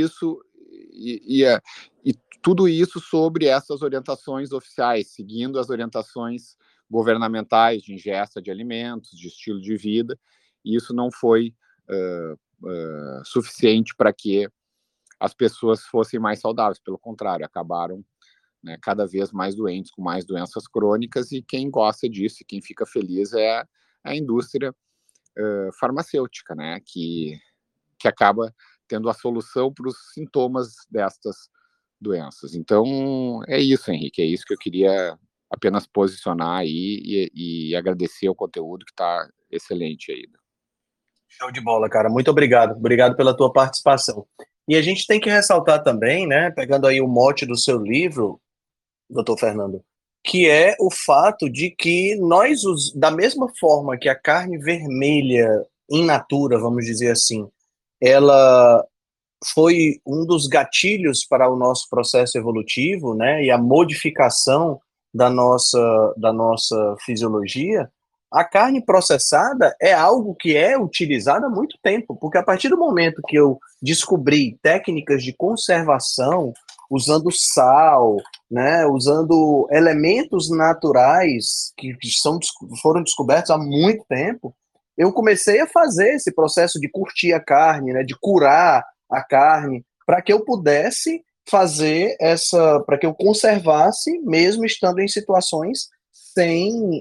tudo isso sobre essas orientações oficiais, seguindo as orientações governamentais de ingesta de alimentos, de estilo de vida, e isso não foi suficiente para que as pessoas fossem mais saudáveis. Pelo contrário, acabaram, né, cada vez mais doentes, com mais doenças crônicas, e quem gosta disso e quem fica feliz é a indústria farmacêutica, né, que acaba tendo a solução para os sintomas destas doenças. Então, é isso, Henrique, é isso que eu queria apenas posicionar aí, e agradecer o conteúdo que está excelente aí. Show de bola, cara. Muito obrigado. Obrigado pela tua participação. E a gente tem que ressaltar também, né, pegando aí o mote do seu livro, doutor Fernando, que é o fato de que nós, da mesma forma que a carne vermelha in natura, vamos dizer assim, ela foi um dos gatilhos para o nosso processo evolutivo, né, e a modificação da nossa fisiologia. A carne processada é algo que é utilizado há muito tempo, porque a partir do momento que eu descobri técnicas de conservação, usando sal, né, usando elementos naturais foram descobertos há muito tempo, eu comecei a fazer esse processo de curtir a carne, né, de curar a carne, para que eu pudesse para que eu conservasse, mesmo estando em situações sem,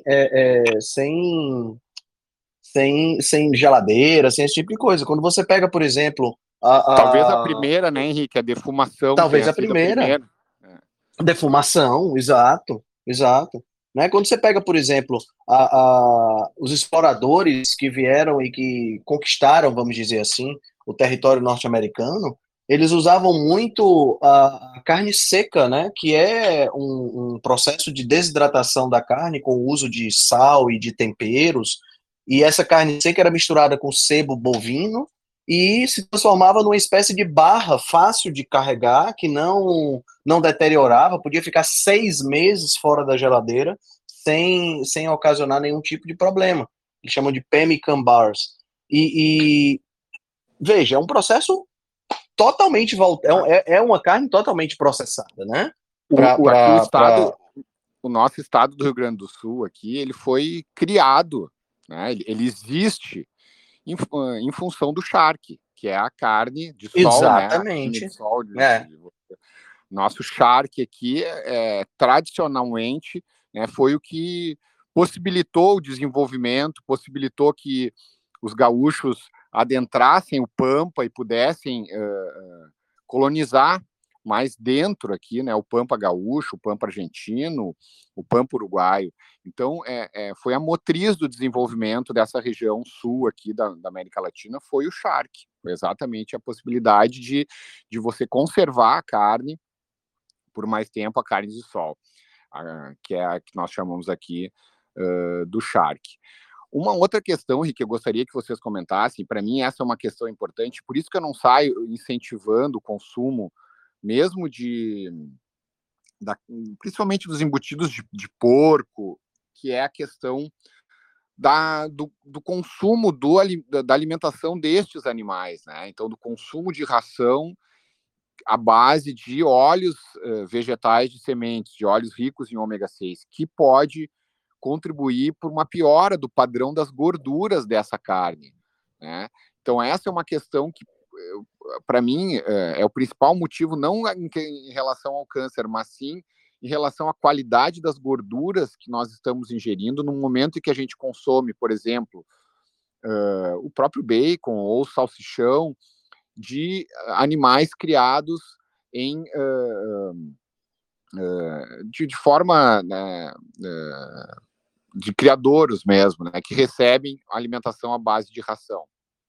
sem geladeira, sem esse tipo de coisa. Quando você pega, por exemplo, Talvez a primeira, né, Henrique, a defumação talvez tenha a sido a primeira, primeira. defumação, exato, exato. Né? Quando você pega, por exemplo, os exploradores que vieram e que conquistaram, vamos dizer assim, o território norte-americano, eles usavam muito a carne seca, né? Que é um processo de desidratação da carne com o uso de sal e de temperos, e essa carne seca era misturada com sebo bovino e se transformava numa espécie de barra fácil de carregar, que não deteriorava, podia ficar 6 meses fora da geladeira sem ocasionar nenhum tipo de problema. Eles chamam de pemmican bars. E veja, é um processo totalmente é uma carne totalmente processada, né? Aqui o estado, o nosso estado do Rio Grande do Sul aqui, ele foi criado, né? Ele existe em função do charque, que é a carne de sol, né? A carne de sol nosso charque aqui, tradicionalmente, né, foi o que possibilitou o desenvolvimento, possibilitou que os gaúchos adentrassem o Pampa e pudessem colonizar mais dentro aqui, né, o Pampa gaúcho, o Pampa argentino, o Pampa uruguaio. Então, foi a motriz do desenvolvimento dessa região sul aqui da América Latina, foi o charque. Foi exatamente a possibilidade de você conservar a carne por mais tempo, a carne de sol, que é a que nós chamamos aqui do charque. Uma outra questão, Rick, eu gostaria que vocês comentassem, para mim essa é uma questão importante, por isso que eu não saio incentivando o consumo, mesmo principalmente dos embutidos de porco, que é a questão do consumo da alimentação destes animais, né? Então, do consumo de ração à base de óleos vegetais de sementes, de óleos ricos em ômega 6, que pode contribuir para uma piora do padrão das gorduras dessa carne, né? Então, essa é uma questão que, para mim, é o principal motivo, não em relação ao câncer, mas sim em relação à qualidade das gorduras que nós estamos ingerindo no momento em que a gente consome, por exemplo, o próprio bacon ou salsichão, de animais criados de forma, né, de criadouros mesmo, né, que recebem alimentação à base de ração.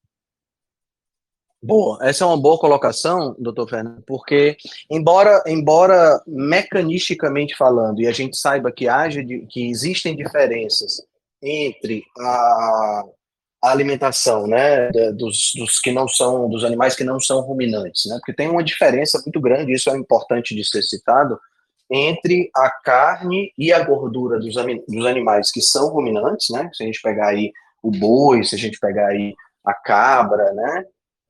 Boa, essa é uma boa colocação, doutor Fernando, porque embora mecanisticamente falando, e a gente saiba que existem diferenças entre a alimentação, né, dos que não são, dos animais que não são ruminantes, né, porque tem uma diferença muito grande, isso é importante de ser citado, entre a carne e a gordura dos animais que são ruminantes, né, se a gente pegar aí o boi, se a gente pegar aí a cabra, né,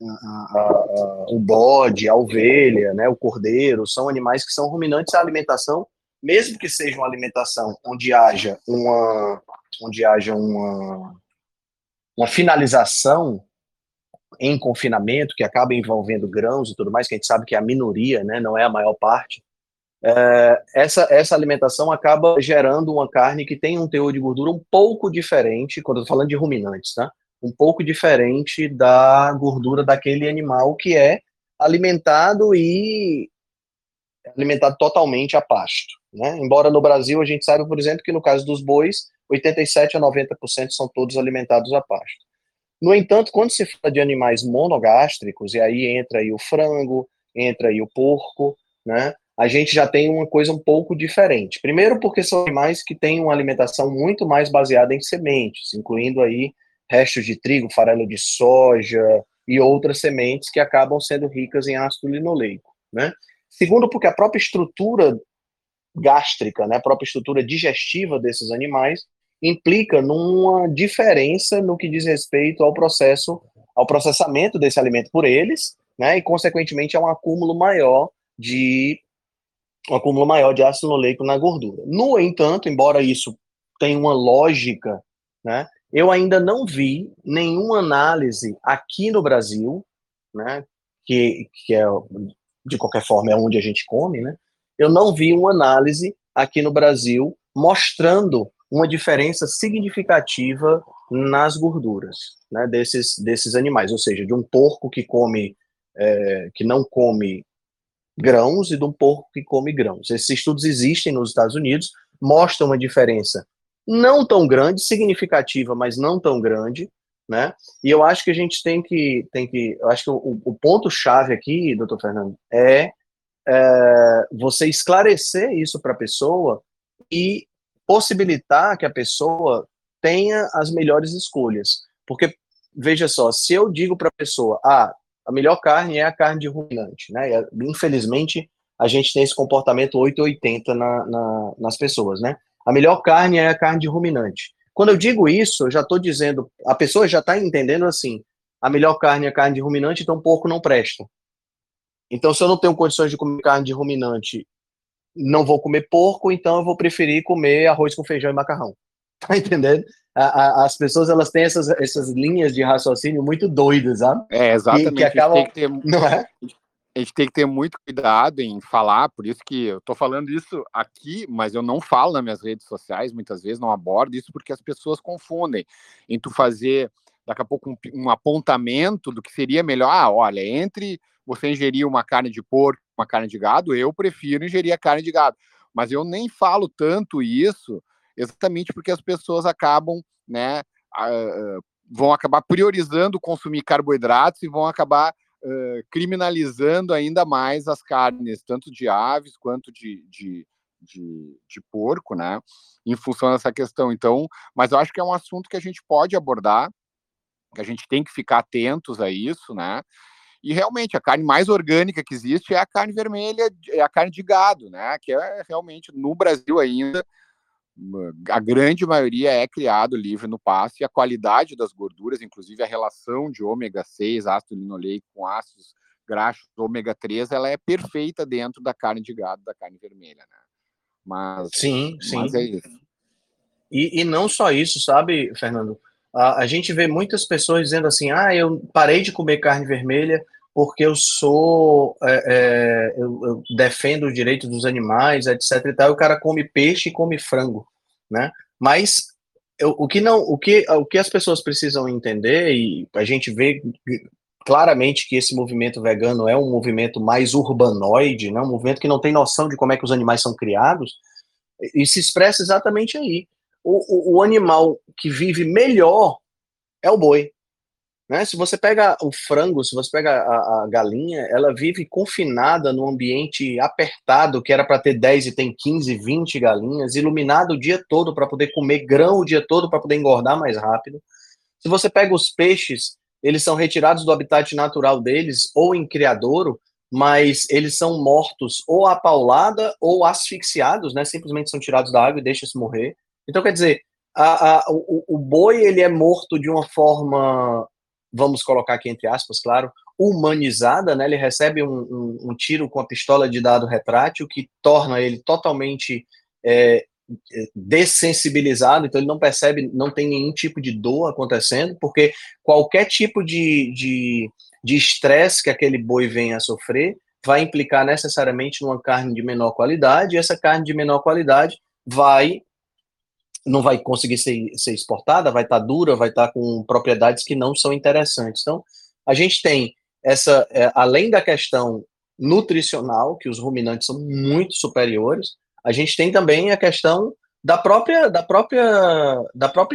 o bode, a ovelha, né, o cordeiro, são animais que são ruminantes. A alimentação, mesmo que seja uma alimentação onde haja uma finalização em confinamento, que acaba envolvendo grãos e tudo mais, que a gente sabe que é a minoria, né, não é a maior parte, essa alimentação acaba gerando uma carne que tem um teor de gordura um pouco diferente, quando eu estou falando de ruminantes, tá? Um pouco diferente da gordura daquele animal que é alimentado totalmente a pasto, né? Embora no Brasil a gente saiba, por exemplo, que no caso dos bois, 87 a 90% são todos alimentados a pasto. No entanto, quando se fala de animais monogástricos, e aí entra aí o frango, entra aí o porco, né? A gente já tem uma coisa um pouco diferente. Primeiro porque são animais que têm uma alimentação muito mais baseada em sementes, incluindo aí restos de trigo, farelo de soja e outras sementes que acabam sendo ricas em ácido linoleico, né? Segundo porque a própria estrutura gástrica, né, a própria estrutura digestiva desses animais implica numa diferença no que diz respeito ao processamento desse alimento por eles, né, e consequentemente é de um acúmulo maior de ácido linoleico na gordura. No entanto, embora isso tenha uma lógica, né, eu ainda não vi nenhuma análise aqui no Brasil, né, que é, de qualquer forma, é onde a gente come, né, eu não vi uma análise aqui no Brasil mostrando uma diferença significativa nas gorduras, né, desses animais, ou seja, de um porco que não come grãos e de um porco que come grãos. Esses estudos existem nos Estados Unidos, mostram uma diferença não tão grande, significativa, mas não tão grande, né? E eu acho que a gente eu acho que o ponto-chave aqui, doutor Fernando, você esclarecer isso para a pessoa e possibilitar que a pessoa tenha as melhores escolhas. Porque, veja só, se eu digo para a pessoa, a melhor carne é a carne de ruminante, né? Infelizmente, a gente tem esse comportamento 880 nas pessoas, né? A melhor carne é a carne de ruminante. Quando eu digo isso, eu já estou dizendo, a pessoa já está entendendo assim, a melhor carne é a carne de ruminante, então porco não presta. Então, se eu não tenho condições de comer carne de ruminante, não vou comer porco, então eu vou preferir comer arroz com feijão e macarrão. Tá entendendo? As pessoas, elas têm essas linhas de raciocínio muito doidas, sabe? Que Exatamente. acabam, não é? A gente tem que ter muito cuidado em falar, por isso que eu estou falando isso aqui, mas eu não falo nas minhas redes sociais, muitas vezes não abordo isso, porque as pessoas confundem em tu fazer, daqui a pouco, um apontamento do que seria melhor. Olha, entre você ingerir uma carne de porco, uma carne de gado, eu prefiro ingerir a carne de gado. Mas eu nem falo tanto isso, exatamente porque as pessoas acabam, né, vão acabar priorizando consumir carboidratos e vão acabar criminalizando ainda mais as carnes, tanto de aves quanto de porco, né? Em função dessa questão. Então, mas eu acho que é um assunto que a gente pode abordar, que a gente tem que ficar atentos a isso, né? E realmente a carne mais orgânica que existe é a carne vermelha, é a carne de gado, né? Que é realmente no Brasil ainda a grande maioria é criado livre no pasto, e a qualidade das gorduras, inclusive a relação de ômega 6, ácido linoleico, com ácidos graxos ômega 3, ela é perfeita dentro da carne de gado, da carne vermelha, né? Sim. Mas é isso. E não só isso, sabe, Fernando? A gente vê muitas pessoas dizendo assim, eu parei de comer carne vermelha porque eu defendo o direito dos animais, etc e tal, o cara come peixe e come frango, né? Mas o que as pessoas precisam entender, e a gente vê claramente que esse movimento vegano é um movimento mais urbanoide, né? Um movimento que não tem noção de como é que os animais são criados, e se expressa exatamente aí. O animal que vive melhor é o boi, né? Se você pega o frango, se você pega a galinha, ela vive confinada num ambiente apertado, que era para ter 10 e tem 15, 20 galinhas, iluminado o dia todo para poder comer grão o dia todo para poder engordar mais rápido. Se você pega os peixes, eles são retirados do habitat natural deles, ou em criadouro, mas eles são mortos ou à paulada ou asfixiados, né? Simplesmente são tirados da água e deixam-se morrer. Então, quer dizer, o boi, ele é morto de uma forma, vamos colocar aqui entre aspas, claro, humanizada, né? Ele recebe um tiro com a pistola de dado retrátil, que torna ele totalmente dessensibilizado, então ele não percebe, não tem nenhum tipo de dor acontecendo, porque qualquer tipo de estresse que aquele boi venha a sofrer vai implicar necessariamente numa carne de menor qualidade, e essa carne de menor qualidade não vai conseguir ser exportada, vai estar dura, vai estar com propriedades que não são interessantes. Então, a gente tem além da questão nutricional, que os ruminantes são muito superiores, a gente tem também a questão da própria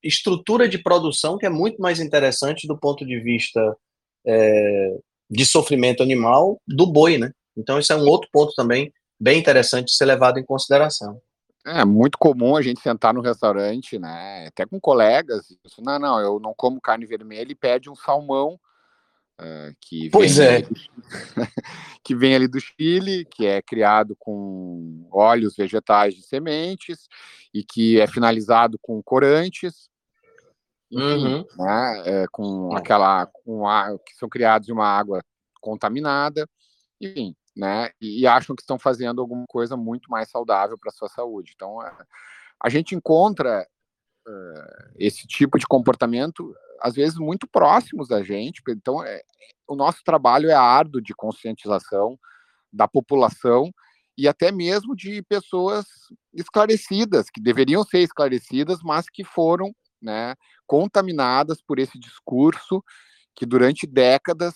estrutura de produção que é muito mais interessante do ponto de vista de sofrimento animal do boi, né? Então, isso é um outro ponto também bem interessante de ser levado em consideração. É muito comum a gente sentar no restaurante, né? Até com colegas. Não, eu não como carne vermelha, e pede um salmão que Pois vem é. ali que vem ali do Chile, que é criado com óleos vegetais de sementes e que é finalizado com corantes, enfim, né? Que são criados em uma água contaminada, enfim, né? E acham que estão fazendo alguma coisa muito mais saudável para a sua saúde. Então, a gente encontra esse tipo de comportamento, às vezes, muito próximos da gente. Então, o nosso trabalho é árduo de conscientização da população e até mesmo de pessoas esclarecidas, que deveriam ser esclarecidas, mas que foram, né, contaminadas por esse discurso que durante décadas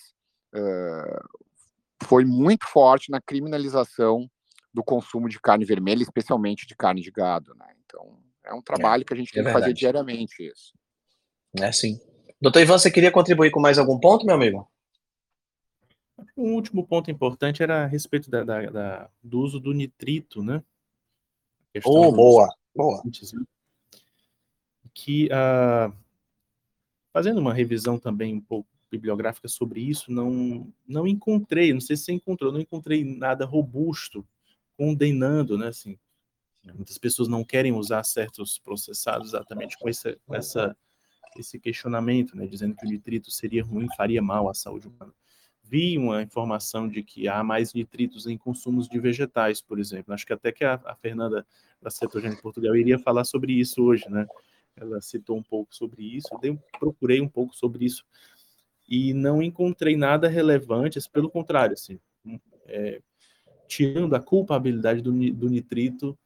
foi muito forte na criminalização do consumo de carne vermelha, especialmente de carne de gado, né? Então, é um trabalho que a gente tem que fazer diariamente isso. É sim. Doutor Ivan, você queria contribuir com mais algum ponto, meu amigo? Um último ponto importante era a respeito do uso do nitrito, né? Boa. Que, fazendo uma revisão também um pouco bibliográfica sobre isso, não encontrei, não sei se você encontrou, não encontrei nada robusto condenando, né? Assim, muitas pessoas não querem usar certos processados exatamente com esse questionamento, né? Dizendo que o nitrito seria ruim, faria mal à saúde humana. Vi uma informação de que há mais nitritos em consumos de vegetais, por exemplo. Acho que até que a Fernanda, da Cetogênica Portugal, iria falar sobre isso hoje, né? Ela citou um pouco sobre isso, procurei um pouco sobre isso e não encontrei nada relevante, pelo contrário, assim, tirando a culpabilidade do nitrito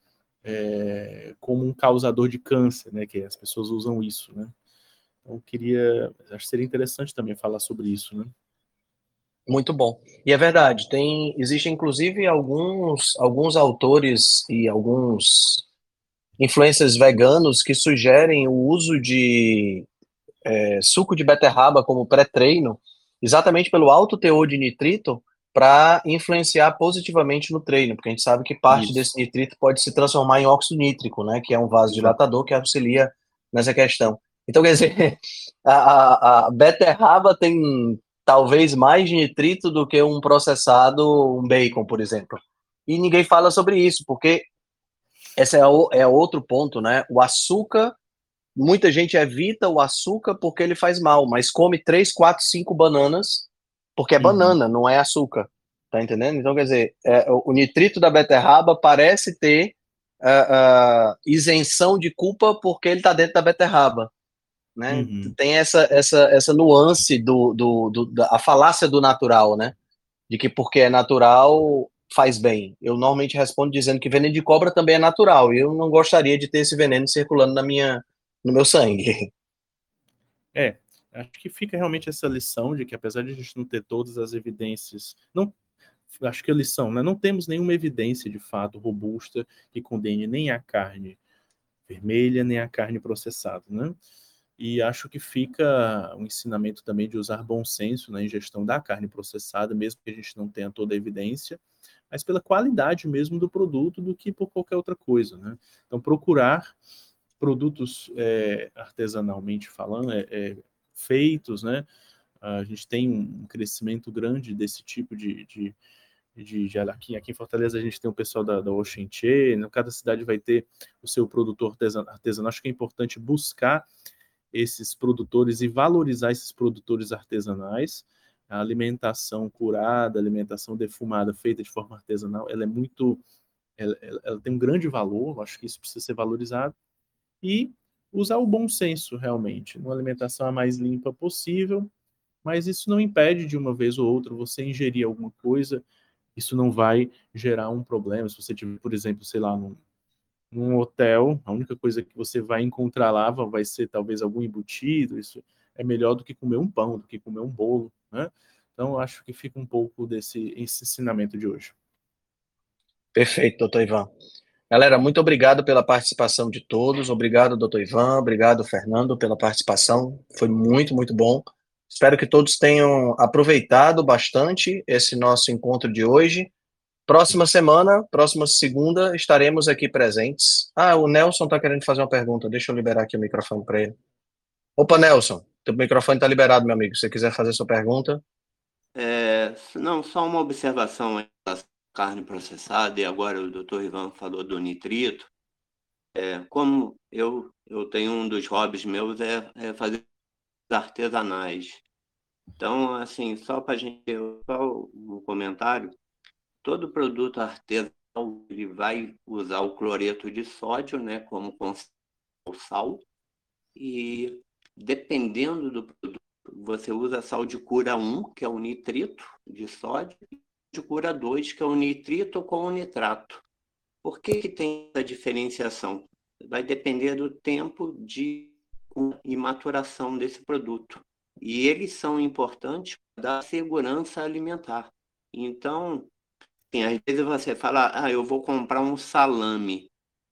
como um causador de câncer, né? Que as pessoas usam isso, né? Então, acho que seria interessante também falar sobre isso, né? Muito bom. E é verdade, existe inclusive alguns autores e alguns influencers veganos que sugerem o uso de suco de beterraba como pré-treino, exatamente pelo alto teor de nitrito, para influenciar positivamente no treino, porque a gente sabe que parte desse nitrito pode se transformar em óxido nítrico, né, que é um vasodilatador que auxilia nessa questão. Então, quer dizer, a beterraba tem talvez mais nitrito do que um processado, um bacon, por exemplo. E ninguém fala sobre isso, porque esse é outro ponto, né? O açúcar, muita gente evita o açúcar porque ele faz mal, mas come 3, 4, 5 bananas, porque é banana, não é açúcar. Tá entendendo? Então, quer dizer, o nitrito da beterraba parece ter isenção de culpa porque ele está dentro da beterraba. Né? Tem essa nuance da falácia do natural, né? De que porque é natural faz bem. Eu normalmente respondo dizendo que veneno de cobra também é natural, e eu não gostaria de ter esse veneno circulando no meu sangue. Acho que fica realmente essa lição de que, apesar de a gente não ter todas as evidências, acho que a lição, né? Não temos nenhuma evidência de fato robusta que condene nem a carne vermelha, nem a carne processada, né? E acho que fica um ensinamento também de usar bom senso na ingestão da carne processada, mesmo que a gente não tenha toda a evidência, mas pela qualidade mesmo do produto do que por qualquer outra coisa, né? Então, procurar produtos artesanalmente falando, feitos, né? A gente tem um crescimento grande desse tipo de aqui em Fortaleza a gente tem o pessoal da Oxenche, né? Cada cidade vai ter o seu produtor artesanal. Acho que é importante buscar esses produtores e valorizar esses produtores artesanais. A alimentação curada, a alimentação defumada, feita de forma artesanal, ela é muito, ela tem um grande valor, acho que isso precisa ser valorizado, e usar o bom senso realmente, uma alimentação a mais limpa possível, mas isso não impede de uma vez ou outra você ingerir alguma coisa, isso não vai gerar um problema. Se você tiver, por exemplo, sei lá, num hotel, a única coisa que você vai encontrar lá vai ser talvez algum embutido, isso é melhor do que comer um pão, do que comer um bolo, né? Então, eu acho que fica um pouco esse ensinamento de hoje. Perfeito, doutor Ivan. Galera, muito obrigado pela participação de todos. Obrigado, doutor Ivan. Obrigado, Fernando, pela participação. Foi muito, muito bom. Espero que todos tenham aproveitado bastante esse nosso encontro de hoje. Próxima semana, próxima segunda, estaremos aqui presentes. Ah, o Nelson está querendo fazer uma pergunta. Deixa eu liberar aqui o microfone para ele. Opa, Nelson, teu microfone está liberado, meu amigo. Se você quiser fazer sua pergunta. Não, só uma observação em relação à carne processada, e agora o doutor Ivan falou do nitrito. Como eu tenho um dos hobbies meus é fazer artesanais. Então, assim, só para a gente ter só um comentário, todo produto artesanal ele vai usar o cloreto de sódio, né, como o sal, e dependendo do produto, você usa sal de cura 1, que é o nitrito de sódio, e de cura 2, que é o nitrito com o nitrato. Por que tem essa diferenciação? Vai depender do tempo de e maturação desse produto. E eles são importantes para dar segurança alimentar. Então, assim, às vezes você fala, eu vou comprar um salame.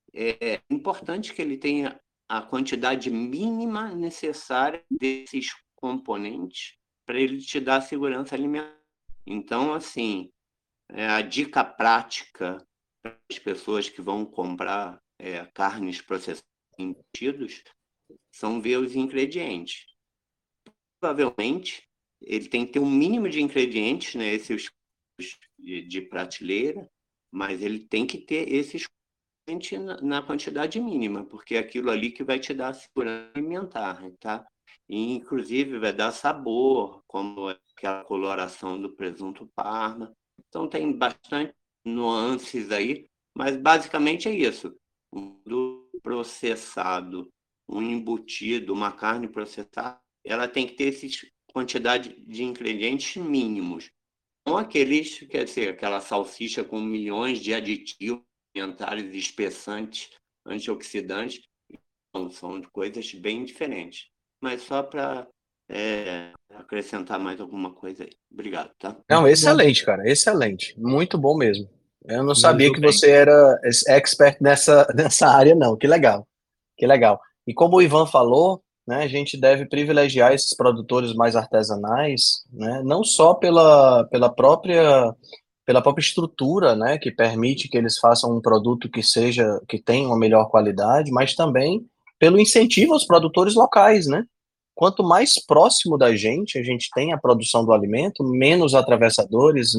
É importante que ele tenha a quantidade mínima necessária desses componentes para ele te dar segurança alimentar. Então, assim, a dica prática para as pessoas que vão comprar carnes processadas embutidos são ver os ingredientes. Provavelmente, ele tem que ter um mínimo de ingredientes, né, esses de prateleira, mas ele tem que ter esses na quantidade mínima, porque é aquilo ali que vai te dar segurança alimentar, tá? E, inclusive, vai dar sabor, como aquela coloração do presunto Parma. Então, tem bastante nuances aí, mas basicamente é isso. Do processado, um embutido, uma carne processada, ela tem que ter essa quantidade de ingredientes mínimos. Não aqueles, quer dizer, aquela salsicha com milhões de aditivos alimentares, espessantes, antioxidantes, são coisas bem diferentes. Mas só para acrescentar mais alguma coisa aí. Obrigado, tá? Não, excelente, cara, excelente. Muito bom mesmo. Eu não sabia que bem. você era expert nessa área, não. Que legal, que legal. E como o Ivan falou, né, a gente deve privilegiar esses produtores mais artesanais, né, não só pela própria estrutura, né, que permite que eles façam um produto que tenha uma melhor qualidade, mas também pelo incentivo aos produtores locais, né? Quanto mais próximo da gente a gente tem a produção do alimento, menos atravessadores,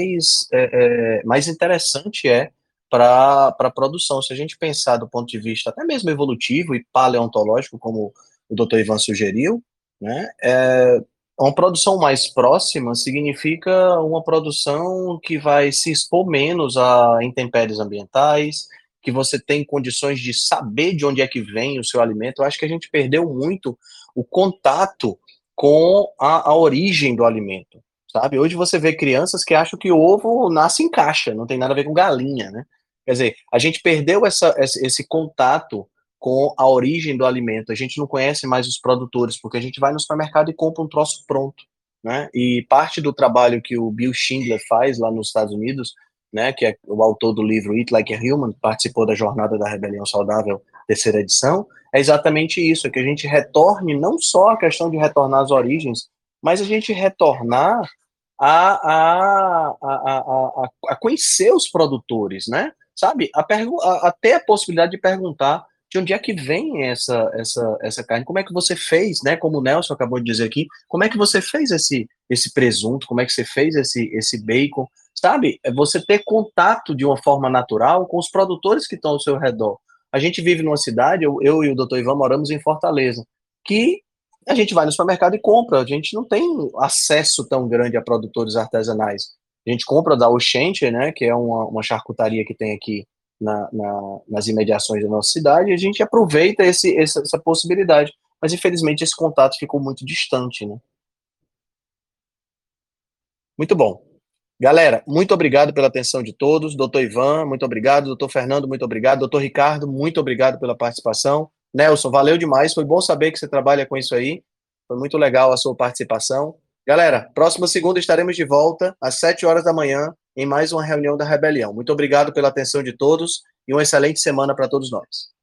mais interessante é para a produção. Se a gente pensar do ponto de vista até mesmo evolutivo e paleontológico, como o Dr. Ivan sugeriu, né, uma produção mais próxima significa uma produção que vai se expor menos a intempéries ambientais, que você tem condições de saber de onde é que vem o seu alimento. Eu acho que a gente perdeu muito o contato com a origem do alimento, sabe? Hoje você vê crianças que acham que o ovo nasce em caixa, não tem nada a ver com galinha, né? Quer dizer, a gente perdeu esse contato com a origem do alimento. A gente não conhece mais os produtores, porque a gente vai no supermercado e compra um troço pronto, né? E parte do trabalho que o Bill Schindler faz lá nos Estados Unidos, né, que é o autor do livro Eat Like a Human, participou da Jornada da Rebelião Saudável, terceira edição, é exatamente isso, é que a gente retorne não só a questão de retornar às origens, mas a gente retornar a conhecer os produtores, né? Sabe? A ter a possibilidade de perguntar de onde é que vem essa carne, como é que você fez, né? Como o Nelson acabou de dizer aqui, como é que você fez esse presunto, como é que você fez esse bacon, sabe? É você ter contato de uma forma natural com os produtores que estão ao seu redor. A gente vive numa cidade, eu e o Dr. Ivan moramos em Fortaleza, que a gente vai no supermercado e compra, a gente não tem acesso tão grande a produtores artesanais. A gente compra da Oxente, né, que é uma charcutaria que tem aqui nas imediações da nossa cidade, e a gente aproveita essa possibilidade. Mas, infelizmente, esse contato ficou muito distante, né? Muito bom. Galera, muito obrigado pela atenção de todos. Doutor Ivan, muito obrigado. Doutor Fernando, muito obrigado. Doutor Ricardo, muito obrigado pela participação. Nelson, valeu demais. Foi bom saber que você trabalha com isso aí. Foi muito legal a sua participação. Galera, próxima segunda estaremos de volta às 7 horas da manhã em mais uma reunião da Rebelião. Muito obrigado pela atenção de todos. E e uma excelente semana para todos nós.